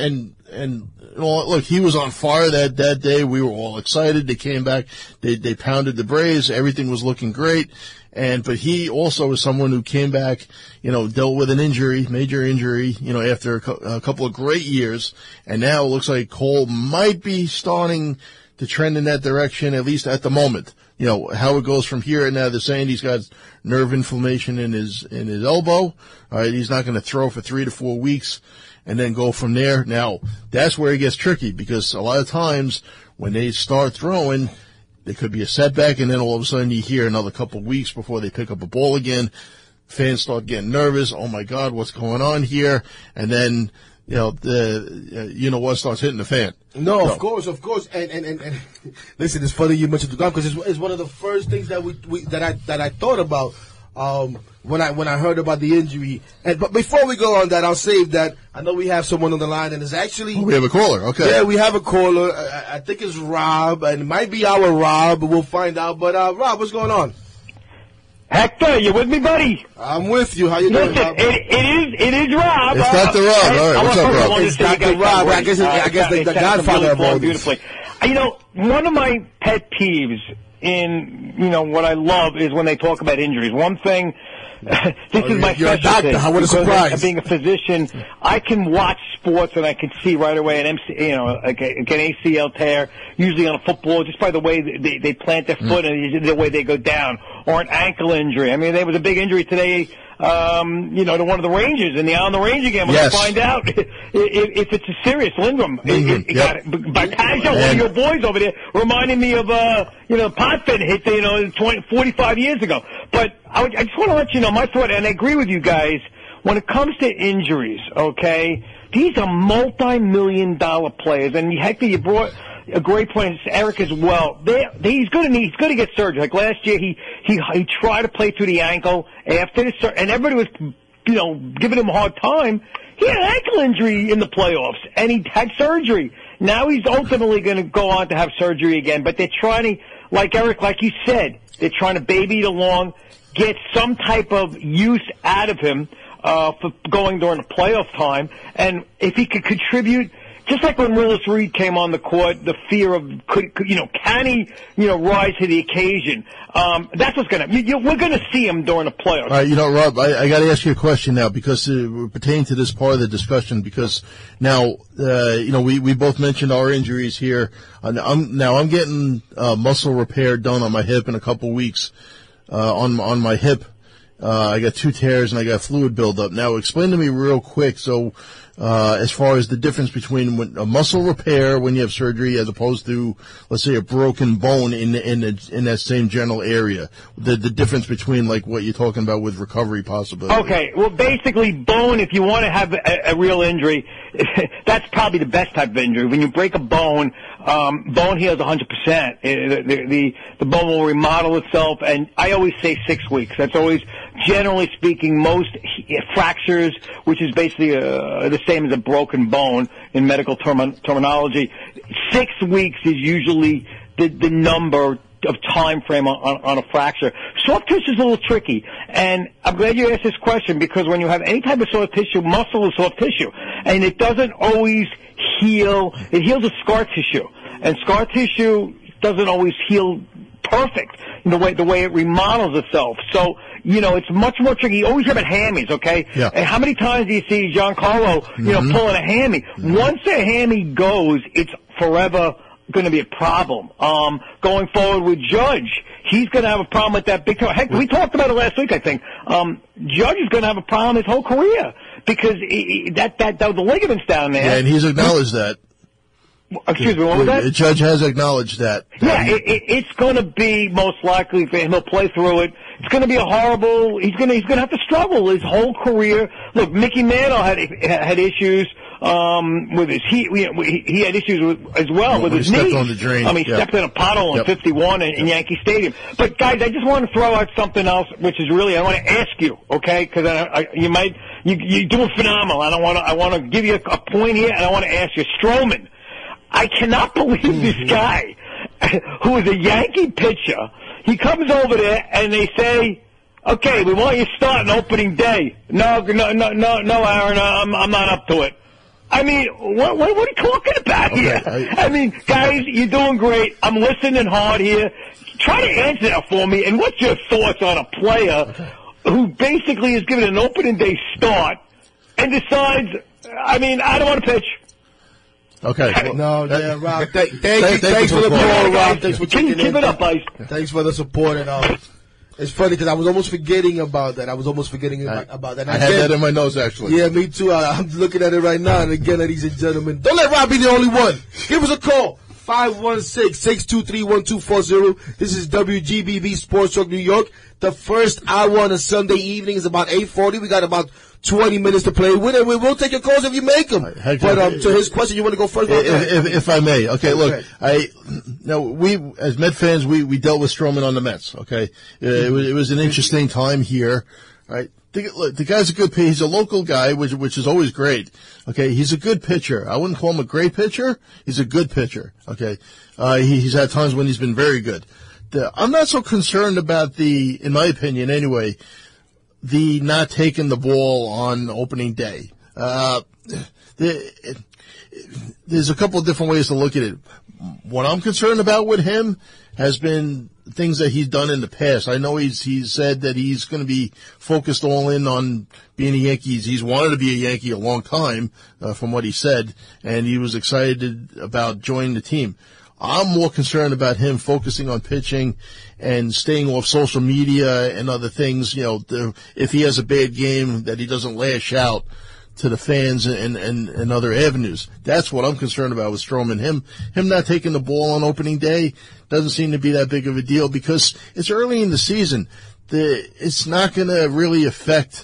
look, he was on fire that day. We were all excited. They came back. They pounded the Braves. Everything was looking great. But he also was someone who came back, dealt with an injury, major injury, after a couple of great years. And now it looks like Cole might be starting to trend in that direction, at least at the moment. How it goes from here. And now they're saying he's got nerve inflammation in his elbow. All right. He's not going to throw for 3 to 4 weeks and then go from there. Now that's where it gets tricky because a lot of times when they start throwing, there could be a setback, and then all of a sudden you hear another couple of weeks before they pick up a ball again. Fans start getting nervous. Oh, my God, what's going on here? And then, what starts hitting the fan. No, of course. And listen, it's funny you mentioned Degrom because it's one of the first things that I thought about when I heard about the injury. But before we go on that, I'll save that. I know we have someone on the line, and it's actually we have a caller. Okay, yeah, we have a caller. I think it's Rob, and it might be our Rob. We'll find out. But Rob, what's going on? Hector, you with me, buddy? I'm with you. How you doing, Rob? It is Rob. It's Dr. Rob. All right, what's up, Rob? It's Dr. Rob. I guess the godfather of all this. Beautifully. One of my pet peeves in, what I love is when they talk about injuries. One thing, this is my you're a specialty. doctor. What a surprise. Being a physician, I can watch sports and I can see right away an ACL tear, usually on a football, just by the way they plant their foot and the way they go down, or an ankle injury. I mean, there was a big injury today, to one of the Rangers in the On the Ranger game. We're going to find out if it's a serious Lindrum. By Taja, one of your boys over there, reminding me of, Potvin hit, 45 years ago. But I just want to let you know my thought, and I agree with you guys, when it comes to injuries, okay, these are multi-million-dollar players, and Hector, you brought a great point, Eric as well. He's going to get surgery. Like last year, he tried to play through the ankle after the surgery, and everybody was, giving him a hard time. He had an ankle injury in the playoffs, and he had surgery. Now he's ultimately going to go on to have surgery again, but they're trying to, like Eric, like you said, they're trying to baby it along, get some type of use out of him for going during the playoff time, and if he could contribute. Just like when Willis Reed came on the court, the fear of can he rise to the occasion? That's what's we're going to see him during the playoffs. All right, Rob, I got to ask you a question now because pertaining to this part of the discussion. Because now, we both mentioned our injuries here. I'm getting muscle repair done on my hip in a couple weeks. On my hip, I got 2 tears and I got fluid buildup. Now, explain to me real quick. So. As far as the difference between a muscle repair when you have surgery as opposed to, let's say, a broken bone in that same general area, the difference between like what you're talking about with recovery possibilities. Okay, well, basically, bone. If you want to have a real injury, that's probably the best type of injury. When you break a bone, bone heals 100%. The bone will remodel itself, and I always say 6 weeks. That's always, generally speaking, most fractures, which is basically the same as a broken bone in medical terminology. 6 weeks is usually the number of time frame on a fracture. Soft tissue is a little tricky, and I'm glad you asked this question because when you have any type of soft tissue, muscle is soft tissue, and it doesn't always heal. It heals with scar tissue, and scar tissue doesn't always heal perfect in the way it remodels itself. So, it's much more tricky. You always hear about hammies, okay? Yeah. And how many times do you see Giancarlo, pulling a hammy? Once a hammy goes, it's forever going to be a problem. Going forward with Judge, he's going to have a problem with that big toe. Heck, we talked about it last week, I think. Judge is going to have a problem his whole career because the ligaments down there. Yeah, and he's acknowledged that. Excuse me, what was that? The judge has acknowledged that. Yeah, it's going to be most likely for him. He'll play through it. It's going to be a horrible. He's going to have to struggle his whole career. Look, Mickey Mantle had issues with his he had issues as well with his knees. On the drain. He stepped in a puddle in 51 in Yankee Stadium. But guys, I just want to throw out something else, which is really I want to ask you, okay? Because you're doing phenomenal. I want to give you a point here, and I want to ask you, Stroman. I cannot believe this guy, who is a Yankee pitcher. He comes over there and they say, "Okay, we want you starting opening day." No, Aaron, I'm not up to it. I mean, what are you talking about here? I mean, guys, you're doing great. I'm listening hard here. Try to answer that for me. And what's your thoughts on a player who basically is given an opening day start and decides, I don't want to pitch. Okay. Rob. Thanks for the call, Rob. Thanks for checking in. Keep it up, Ice. Thanks for the support. And it's funny because I was almost forgetting about that. About that. I had that in my notes, actually. Yeah, me too. I'm looking at it right now. And again, ladies and gentlemen, don't let Rob be the only one. Give us a call. 516-623-1240. This is WGBB Sports Talk New York. The first hour on a Sunday evening is about 8:40. We got about 20 minutes to play with, and we'll take your calls if you make them. But to his question, you want to go first? If I may. Okay, look, we, as Met fans, we dealt with Stroman on the Mets, okay? It was an interesting time here, right? The guy's a good pitcher. He's a local guy, which is always great. Okay, he's a good pitcher. I wouldn't call him a great pitcher. He's a good pitcher. Okay, he's had times when he's been very good. I'm not so concerned about in my opinion anyway, the not taking the ball on opening day. There's a couple of different ways to look at it. What I'm concerned about with him has been things that he's done in the past. I know he's said that he's going to be focused all in on being a Yankee. He's wanted to be a Yankee a long time, from what he said, and he was excited about joining the team. I'm more concerned about him focusing on pitching and staying off social media and other things. If he has a bad game, that he doesn't lash out to the fans and other avenues. That's what I'm concerned about with Stroman. Him not taking the ball on opening day doesn't seem to be that big of a deal because it's early in the season. It's not going to really affect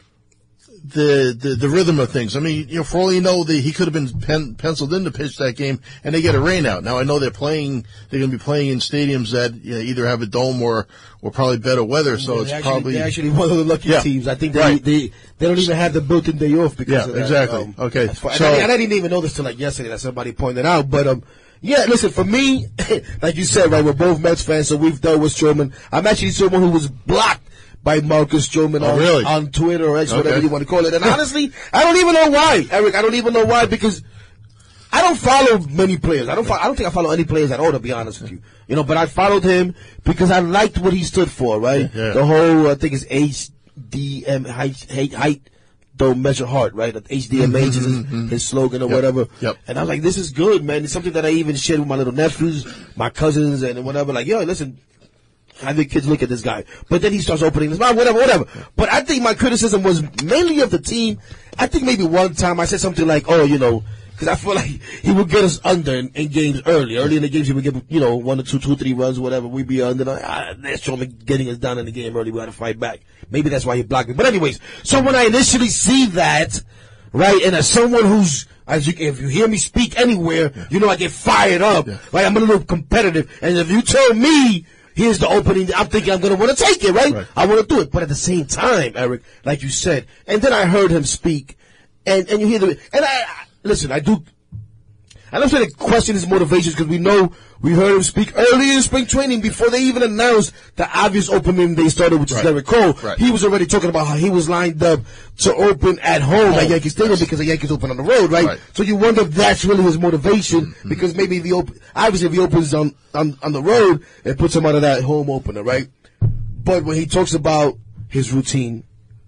the rhythm of things. I mean, for all you know, he could have been penciled in to pitch that game, and they get a rain out. Now I know they're going to be playing in stadiums that either have a dome or probably better weather. So they're actually one of the lucky teams. I think they don't even have the built-in day off because of that. Exactly. Okay. So I didn't even know this till like yesterday that somebody pointed out, but listen, for me, like you said, right, we're both Mets fans, so we've dealt with Stroman. I'm actually someone who was blocked by Marcus Stroman on Twitter or X, whatever you want to call it. And honestly, I don't even know why, Eric. I don't even know why, because I don't follow many players. I don't think I follow any players at all, to be honest with you. But I followed him because I liked what he stood for, right? Yeah. The whole, I think it's HDM, height don't measure heart, right? HDMH is his slogan or whatever. Yep. And I was like, this is good, man. It's something that I even shared with my little nephews, my cousins, and whatever. Like, listen, I think kids look at this guy. But then he starts opening his mouth, whatever. But I think my criticism was mainly of the team. I think maybe one time I said something like, because I feel like he would get us under in games early. Early in the games, he would give, 1 or 2, 3 runs, whatever. We'd be under. That's showing getting us down in the game early. We had to fight back. Maybe that's why he blocked me. But anyways, so when I initially see that, right, and as someone who's, if you hear me speak anywhere, I get fired up. Yeah. Right, I'm a little competitive. And if you tell me, here's the opening, I'm thinking I'm going to want to take it, right? I want to do it. But at the same time, Eric, like you said, and then I heard him speak, and you hear listen, I don't say to question his motivations because we heard him speak early in spring training before they even announced the obvious opening they started, which is Derek Cole. Right. He was already talking about how he was lined up to open at home at Yankee Stadium because the Yankees open on the road, right? So you wonder if that's really his motivation because maybe if he opens on the road, it puts him out of that home opener, right? But when he talks about his routine,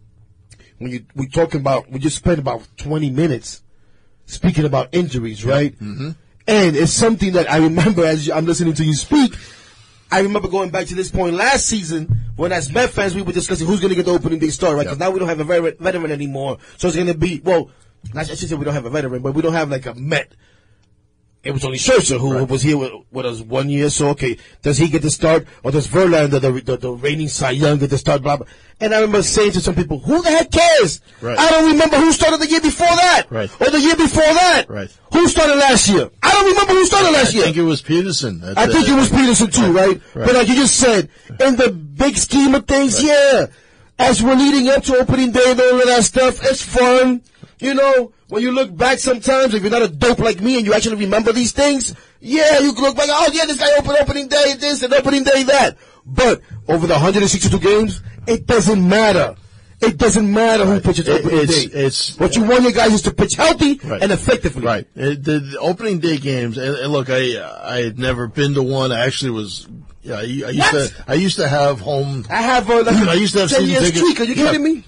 we just spent about 20 minutes speaking about injuries, right? Mm-hmm. And it's something that I remember as I'm listening to you speak. I remember going back to this point last season when, as Met fans, we were discussing who's going to get the opening day start, right? Because now we don't have a veteran anymore. So it's going to be, I should say we don't have a veteran, but we don't have like a Met. It was only Scherzer who was here with us 1 year. So, okay, does he get the start? Or does Verlander, the reigning Cy Young, get the start? Blah, blah. And I remember saying to some people, who the heck cares? Right. I don't remember who started the year before that. Right. Or the year before that. Right. Who started last year? I don't remember who started last year. I think it was Peterson. I think it was Peterson too, right? But like you just said, in the big scheme of things, as we're leading up to opening day and all of that stuff, it's fun. When you look back sometimes, if you're not a dope like me and you actually remember these things, you can look back, this guy opening day this and opening day that. But over the 162 games, it doesn't matter. It doesn't matter who pitches opening day. What you want your guys is to pitch healthy and effectively. Right. The opening day games, and look, I had never been to one. I actually was. Yeah, I used to have home. I used to have 10 years streak. Are you kidding me?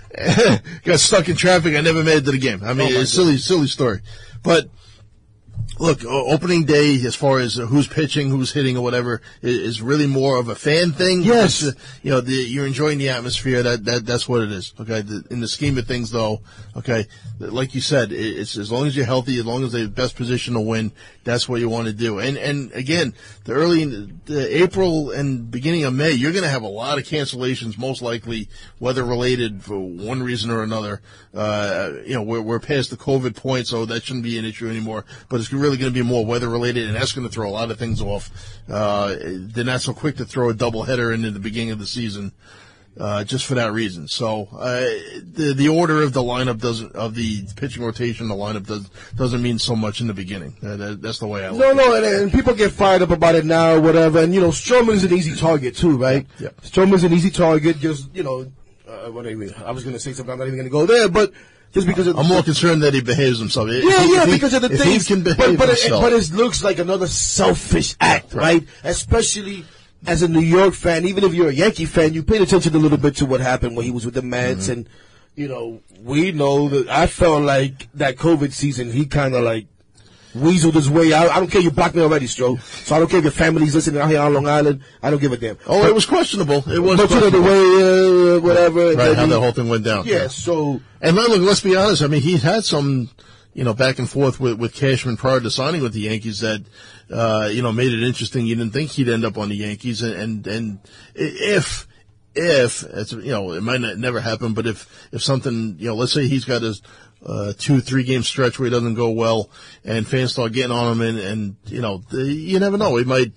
Got stuck in traffic. I never made it to the game. I mean, it's a silly story. But Look, opening day, as far as who's pitching, who's hitting, or whatever, is really more of a fan thing. Yes. You're enjoying the atmosphere. That's what it is. Okay. In the scheme of things, though, okay, like you said, it's as long as you're healthy, as long as they're best position to win, that's what you want to do. And again, the April and beginning of May, you're going to have a lot of cancellations, most likely weather related for one reason or another. We're past the COVID point, so that shouldn't be an issue anymore. But it's really going to be more weather related, and that's going to throw a lot of things off. They're not so quick to throw a doubleheader into the beginning of the season, just for that reason. So, the order of the lineup of the pitching rotation, the lineup doesn't mean so much in the beginning. That's the way I look at it. No, and people get fired up about it now, whatever. And, Stroman's an easy target too, right? Yeah. Stroman's an easy target, just, what do you mean? I was going to say something, I'm not even going to go there, but just because I'm more concerned that he behaves himself. Because of the things. He can behave himself. But it looks like another selfish act, right? Especially as a New York fan, even if you're a Yankee fan, you paid attention a little bit to what happened when he was with the Mets, and we know that I felt like that COVID season he kind of like weaseled his way out. I don't care, you blocked me already, Stro. So I don't care if your family's listening out here on Long Island. I don't give a damn. Oh, it was questionable. It was questionable. The way, whatever. Right, how the whole thing went down. Yeah, so. And look, let's be honest. I mean, he's had some, back and forth with Cashman prior to signing with the Yankees that, made it interesting. You didn't think he'd end up on the Yankees. And if it's, it might not never happen, but if something, let's say he's got his, 2-3 game stretch where he doesn't go well and fans start getting on him and you never know. He might,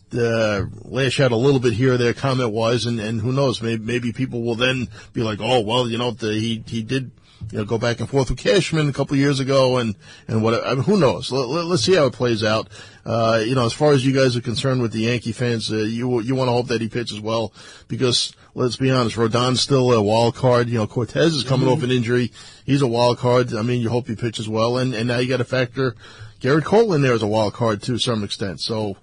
lash out a little bit here or there comment wise and who knows, maybe people will then be like, oh, well, he did, go back and forth with Cashman a couple of years ago and what, I mean, who knows? Let's see how it plays out. As far as you guys are concerned with the Yankee fans, you want to hope that he pitches well because let's be honest, Rodon's still a wild card. Cortez is coming off an injury. He's a wild card. I mean, you hope he pitches well and now you got to factor Garrett Cole in there as a wild card to some extent. So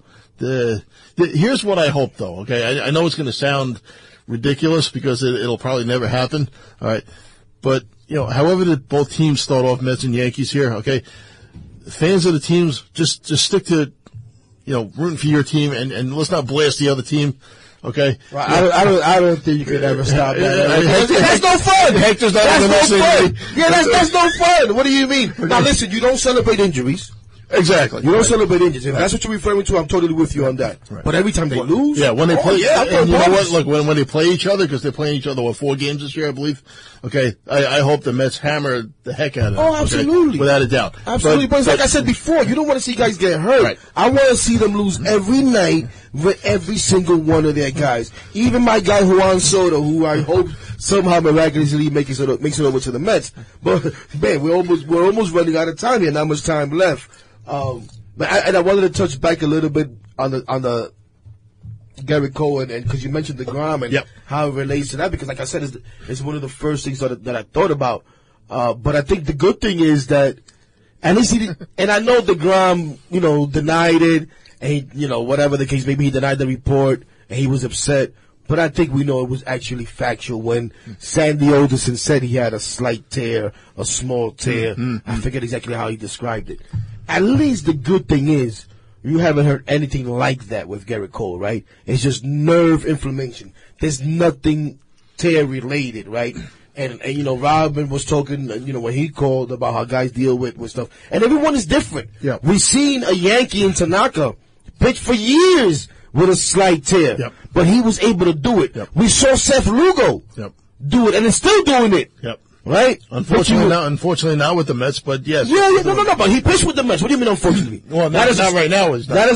here's what I hope though. Okay. I know it's going to sound ridiculous because it'll probably never happen. All right. But, however both teams start off, Mets and Yankees here, okay, fans of the teams, just stick to, rooting for your team and let's not blast the other team, okay? Right, I don't think you could ever stop that. That's no fun! Hector's not that's no fun! Yeah, that's no fun! What do you mean? Now listen, you don't celebrate injuries. Exactly. You don't celebrate injuries. If that's what you're referring to, I'm totally with you on that. Right. But every time they lose? Yeah, when they play, and you know what, look, when they play each other, because they're playing each other, 4 games this year, I believe, okay, I hope the Mets hammer the heck out of them. Oh, absolutely. Okay? Without a doubt. Absolutely, but like I said before, you don't want to see guys get hurt. Right. I want to see them lose every night with every single one of their guys. Even my guy Juan Soto, who I hope somehow miraculously makes it over to the Mets. But man, we're almost running out of time here. Not much time left. But I wanted to touch back a little bit on the Garrett Cole and because you mentioned DeGrom and how it relates to that because like I said it's one of the first things that I thought about. But I think the good thing is that at least and I know DeGrom denied it and he, whatever the case maybe he denied the report and he was upset. But I think we know it was actually factual when Sandy Alderson said he had a slight tear, a small tear. I forget exactly how he described it. At least the good thing is you haven't heard anything like that with Garrett Cole, right? It's just nerve inflammation. There's nothing tear related, right? And Robin was talking, when he called about how guys deal with stuff. And everyone is different. Yeah. We've seen a Yankee in Tanaka pitch for years with a slight tear. Yep. But he was able to do it. Yep. We saw Seth Lugo do it, and is still doing it. Yep. Right? Unfortunately not with the Mets, but yes. Yeah, no, but he pitched with the Mets. What do you mean, unfortunately? Well, not right now.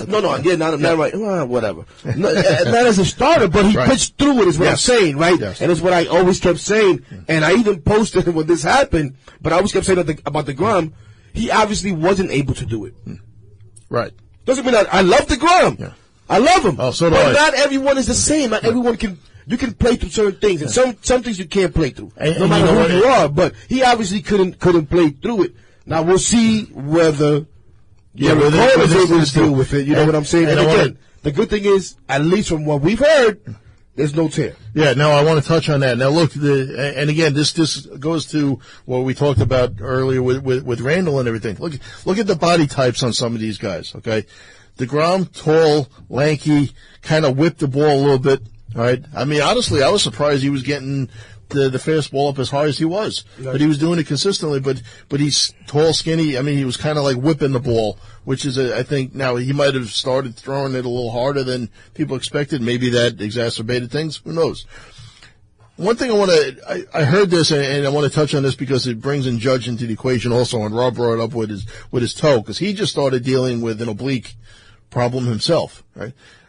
Not right. Well, whatever. Not as a starter, but he pitched through it is what I'm saying, right? Yes. And it's what I always kept saying, and I even posted when this happened, but I always kept saying about DeGrom, he obviously wasn't able to do it. Right. Doesn't mean I love DeGrom. Yeah. I love him. Oh, so do but I. not everyone is the same. Not everyone can. You can play through certain things, and some things you can't play through, no matter who you are. But he obviously couldn't play through it. Now we'll see whether Garrett Cole is able to deal with it. You know what I'm saying? And again, the good thing is, at least from what we've heard, There's no tear. Yeah, no, I want to touch on that. Now, look, and again, this goes to what we talked about earlier with Randall and everything. Look at the body types on some of these guys, okay? DeGrom, tall, lanky, kind of whipped the ball a little bit, all right? I mean, honestly, I was surprised he was getting the fastball up as high as he was. But he was doing it consistently, but he's tall, skinny. I mean, he was kind of like whipping the ball, which is, I think, now he might have started throwing it a little harder than people expected. Maybe that exacerbated things. Who knows? One thing I heard this, and I want to touch on this because it brings in Judge into the equation also, and Rob brought it up with his toe, because he just started dealing with an oblique problem himself, right?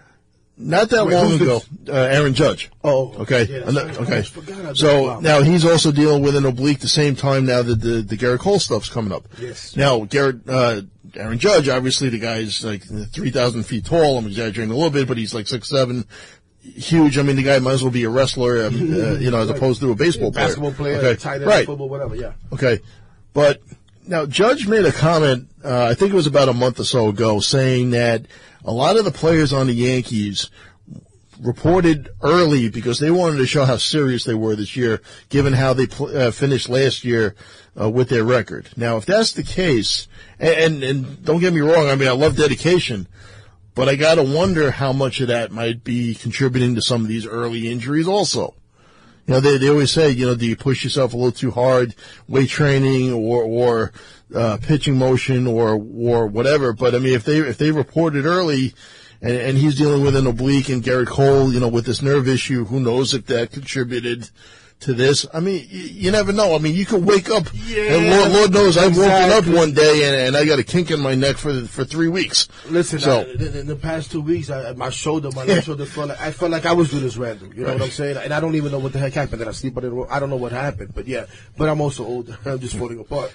Not that long ago, Aaron Judge. Oh, okay. Yeah, okay. So now he's also dealing with an oblique the same time now that the Garrett Cole stuff's coming up. Yes. Now, Aaron Judge, obviously the guy's like 3,000 feet tall. I'm exaggerating a little bit, but he's like 6'7", huge. I mean, the guy might as well be a wrestler, as opposed to a baseball player. Basketball player, okay. tight end, right. football, whatever, yeah. Okay. But now Judge made a comment, I think it was about a month or so ago, saying that a lot of the players on the Yankees reported early because they wanted to show how serious they were this year, given how they finished last year with their record. Now, if that's the case, and don't get me wrong, I mean, I love dedication, but I got to wonder how much of that might be contributing to some of these early injuries also. You know, they always say, do you push yourself a little too hard, weight training or pitching motion or whatever. But I mean, if they reported early and he's dealing with an oblique and Garrett Cole, with this nerve issue, who knows if that contributed to this. I mean, you never know. I mean, you could wake up and Lord knows I've woken up one day and I got a kink in my neck for 3 weeks. Listen, in the past 2 weeks, my left shoulder I felt like I was doing this random. You know what I'm saying? And I don't even know what the heck happened. Then I sleep on it. I don't know what happened, but yeah. But I'm also older. I'm just falling apart.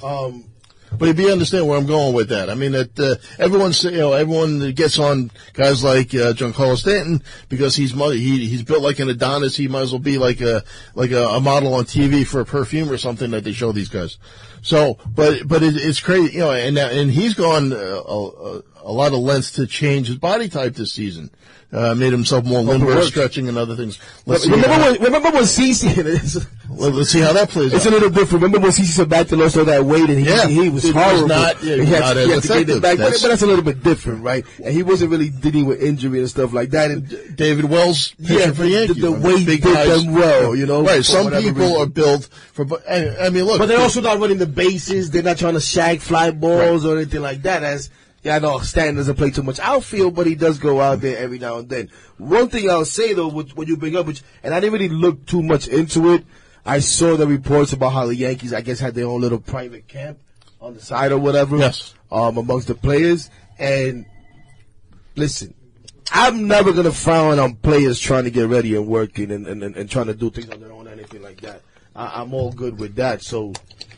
But you understand where I'm going with that. I mean, that everyone gets on guys like Giancarlo Stanton because he's built like an Adonis. He might as well be like a model on TV for a perfume or something that they show these guys. So, but it's crazy, and he's gone a lot of lengths to change his body type this season. Made himself more limber, stretching and other things. Remember when CeCe? Let's see how that plays out. It's a little different. Remember when CeCe Sabathia lost all that weight and he was horrible. He had to get it back. But that's a little bit different, right? And he wasn't really dealing with injury and stuff like that. And David Wells, pitcher for the Yankees. The weight did them well, Right. Some people are built for. I mean, look. But they're also not running the bases. They're not trying to shag fly balls or anything like that. I know Stan doesn't play too much outfield, but he does go out there every now and then. One thing I'll say, though, when you bring up, and I didn't really look too much into it, I saw the reports about how the Yankees, I guess, had their own little private camp on the side or whatever. Yes. Amongst the players. And listen, I'm never going to frown on players trying to get ready and working and trying to do things on their own, anything like that. I'm all good with that. So,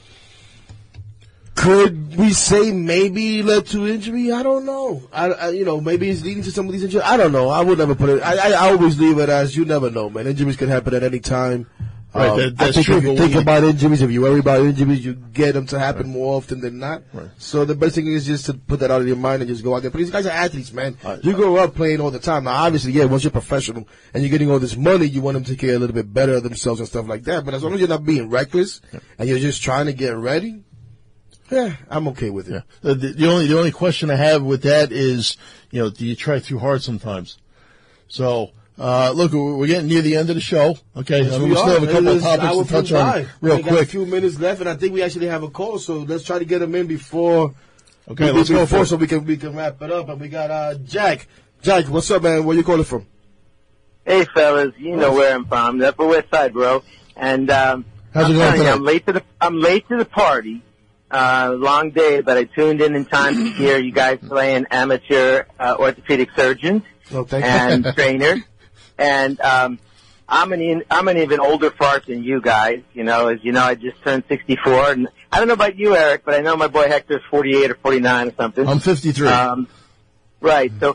could we say maybe led to injury? I don't know. Maybe it's leading to some of these injuries. I don't know. I would never put it. I always leave it as you never know, man. Injuries can happen at any time. Right, that's I think true. if you think about injuries, if you worry about injuries, you get them to happen more often than not. Right. So the best thing is just to put that out of your mind and just go out there. But these guys are athletes, man. You grow up playing all the time. Now, obviously, once you're professional and you're getting all this money, you want them to take care a little bit better of themselves and stuff like that. But as long as you're not being reckless and you're just trying to get ready, yeah, I'm okay with it. Yeah. The only question I have with that is, do you try too hard sometimes? So, look, we're getting near the end of the show. Okay, Yes, we still have a couple of topics to touch on real we quick. got a few minutes left, and I think we actually have a call, so let's try to get them in before. Okay, let's go for it. So we can wrap it up. And we got Jack. Jack, what's up, man? Where you calling from? Hey, fellas, you know where I'm from, the Upper West Side, bro. And How's it going tonight? I'm late to the party. Long day, but I tuned in time to hear you guys playing amateur orthopedic surgeons and trainers. And I'm an even older fart than you guys. As you know, I just turned 64, and I don't know about you, Eric, but I know my boy Hector's 48 or 49 or something. I'm 53. Right. So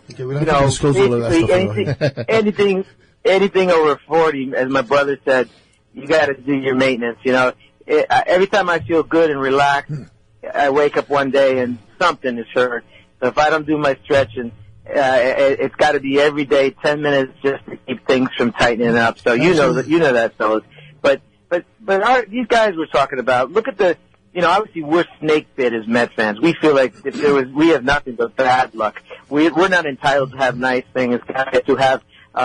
basically, anything over 40, as my brother said, you got to do your maintenance. Every time I feel good and relaxed, I wake up one day and something is hurt. So if I don't do my stretching, it's got to be every day, 10 minutes just to keep things from tightening up. So you know that, fellas. But these guys we're talking about, look at the, obviously we're snake bit as Met fans. We feel like we have nothing but bad luck. We're not entitled to have nice things, to have,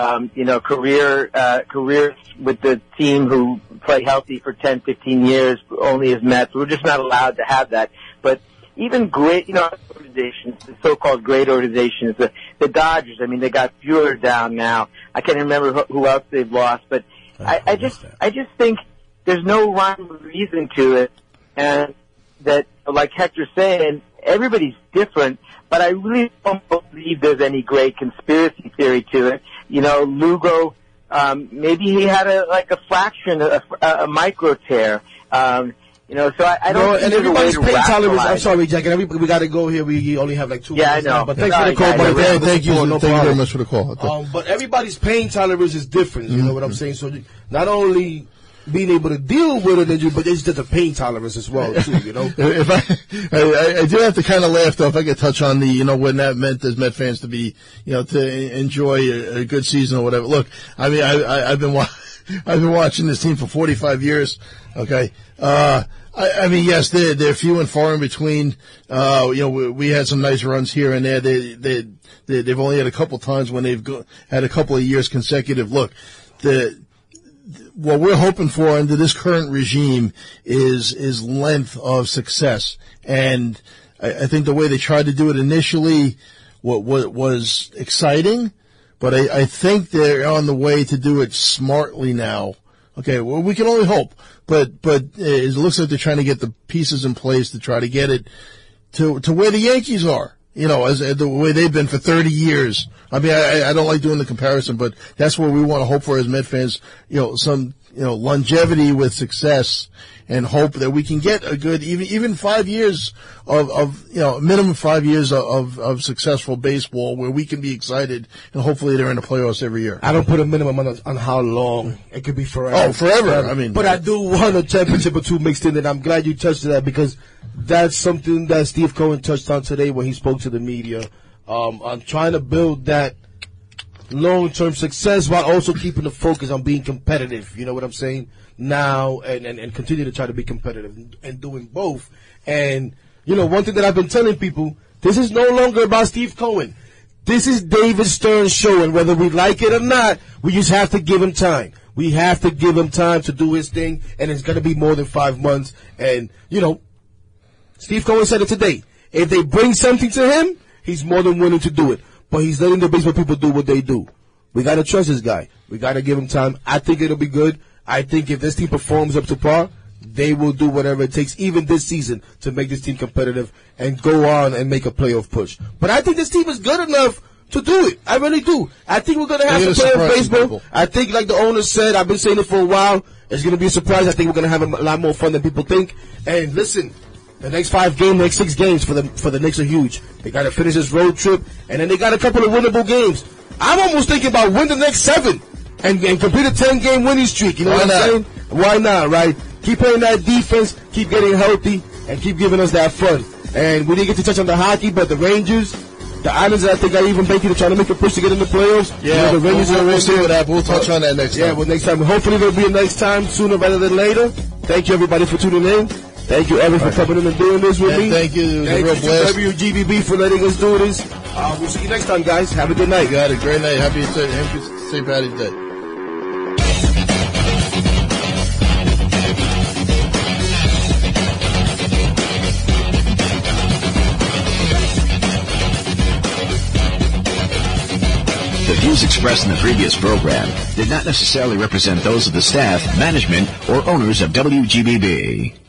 careers with the team who play healthy for 10, 15 years, only as Mets. We're just not allowed to have that. But even great, organizations, the so-called great organizations, the Dodgers, they got Buehler down now. I can't remember who else they've lost, but I just think there's no rhyme or reason to it. And that, like Hector's saying, everybody's different, but I really don't believe there's any great conspiracy theory to it. Lugo, maybe he had a fraction, a micro tear. So I don't. And everybody's pain tolerance. I'm sorry, Jack. And we got to go here. We only have like 2 minutes. Yeah, I know. Now, but thanks for the call, buddy. Thank you very much for the call. But everybody's pain tolerance is different. You know what I'm saying? So not only being able to deal with an injury, but it's just a pain tolerance as well, too. If I do have to kind of laugh though if I could touch on the when that meant as Met fans to be to enjoy a good season or whatever. Look, I've been watching this team for 45 years. Okay. Yes, they're few and far in between. We had some nice runs here and there. They've only had a couple times when they've had a couple of years consecutive. Look, what we're hoping for under this current regime is length of success. And I think the way they tried to do it initially what was exciting, but I think they're on the way to do it smartly now. Okay, well, we can only hope, but it looks like they're trying to get the pieces in place to try to get it to where the Yankees are, as the way they've been for 30 years. I don't like doing the comparison, but that's what we want to hope for as Met fans, some, longevity with success and hope that we can get a good, even 5 years of minimum 5 years of successful baseball where we can be excited and hopefully they're in the playoffs every year. I don't put a minimum on how long. It could be forever. Oh, forever. But I do want a championship or two mixed in, and I'm glad you touched that because that's something that Steve Cohen touched on today when he spoke to the media. On trying to build that long-term success while also keeping the focus on being competitive. You know what I'm saying? Now and continue to try to be competitive and doing both. And, one thing that I've been telling people, this is no longer about Steve Cohen. This is David Stern's show, and whether we like it or not, we just have to give him time. We have to give him time to do his thing, and it's going to be more than 5 months. And, Steve Cohen said it today. If they bring something to him, he's more than willing to do it. But he's letting the baseball people do what they do. We got to trust this guy. We got to give him time. I think it'll be good. I think if this team performs up to par, they will do whatever it takes, even this season, to make this team competitive and go on and make a playoff push. But I think this team is good enough to do it. I really do. I think we're going to have some playoff baseball. People. I think, like the owner said, I've been saying it for a while, it's going to be a surprise. I think we're going to have a lot more fun than people think. And listen, the next 6 games for the Knicks are huge. They got to finish this road trip, and then they got a couple of winnable games. I'm almost thinking about win the next 7 and complete a 10-game winning streak. You know what I'm saying? Why not, right? Keep playing that defense, keep getting healthy, and keep giving us that fun. And we didn't get to touch on the hockey, but the Rangers, the Islanders, I think are even banking to try to make a push to get in the playoffs. Yeah, the Rangers we'll see what happens. We'll touch on that next time. Yeah, well, next time. Hopefully there'll be a next time, sooner rather than later. Thank you, everybody, for tuning in. Thank you, Evan, for coming in and doing this with me. Thank you. Thank you to WGBB for letting us do this. We'll see you next time, guys. Have a good night. You got it. Great night. Happy St. Patty's Day. The views expressed in the previous program did not necessarily represent those of the staff, management, or owners of WGBB.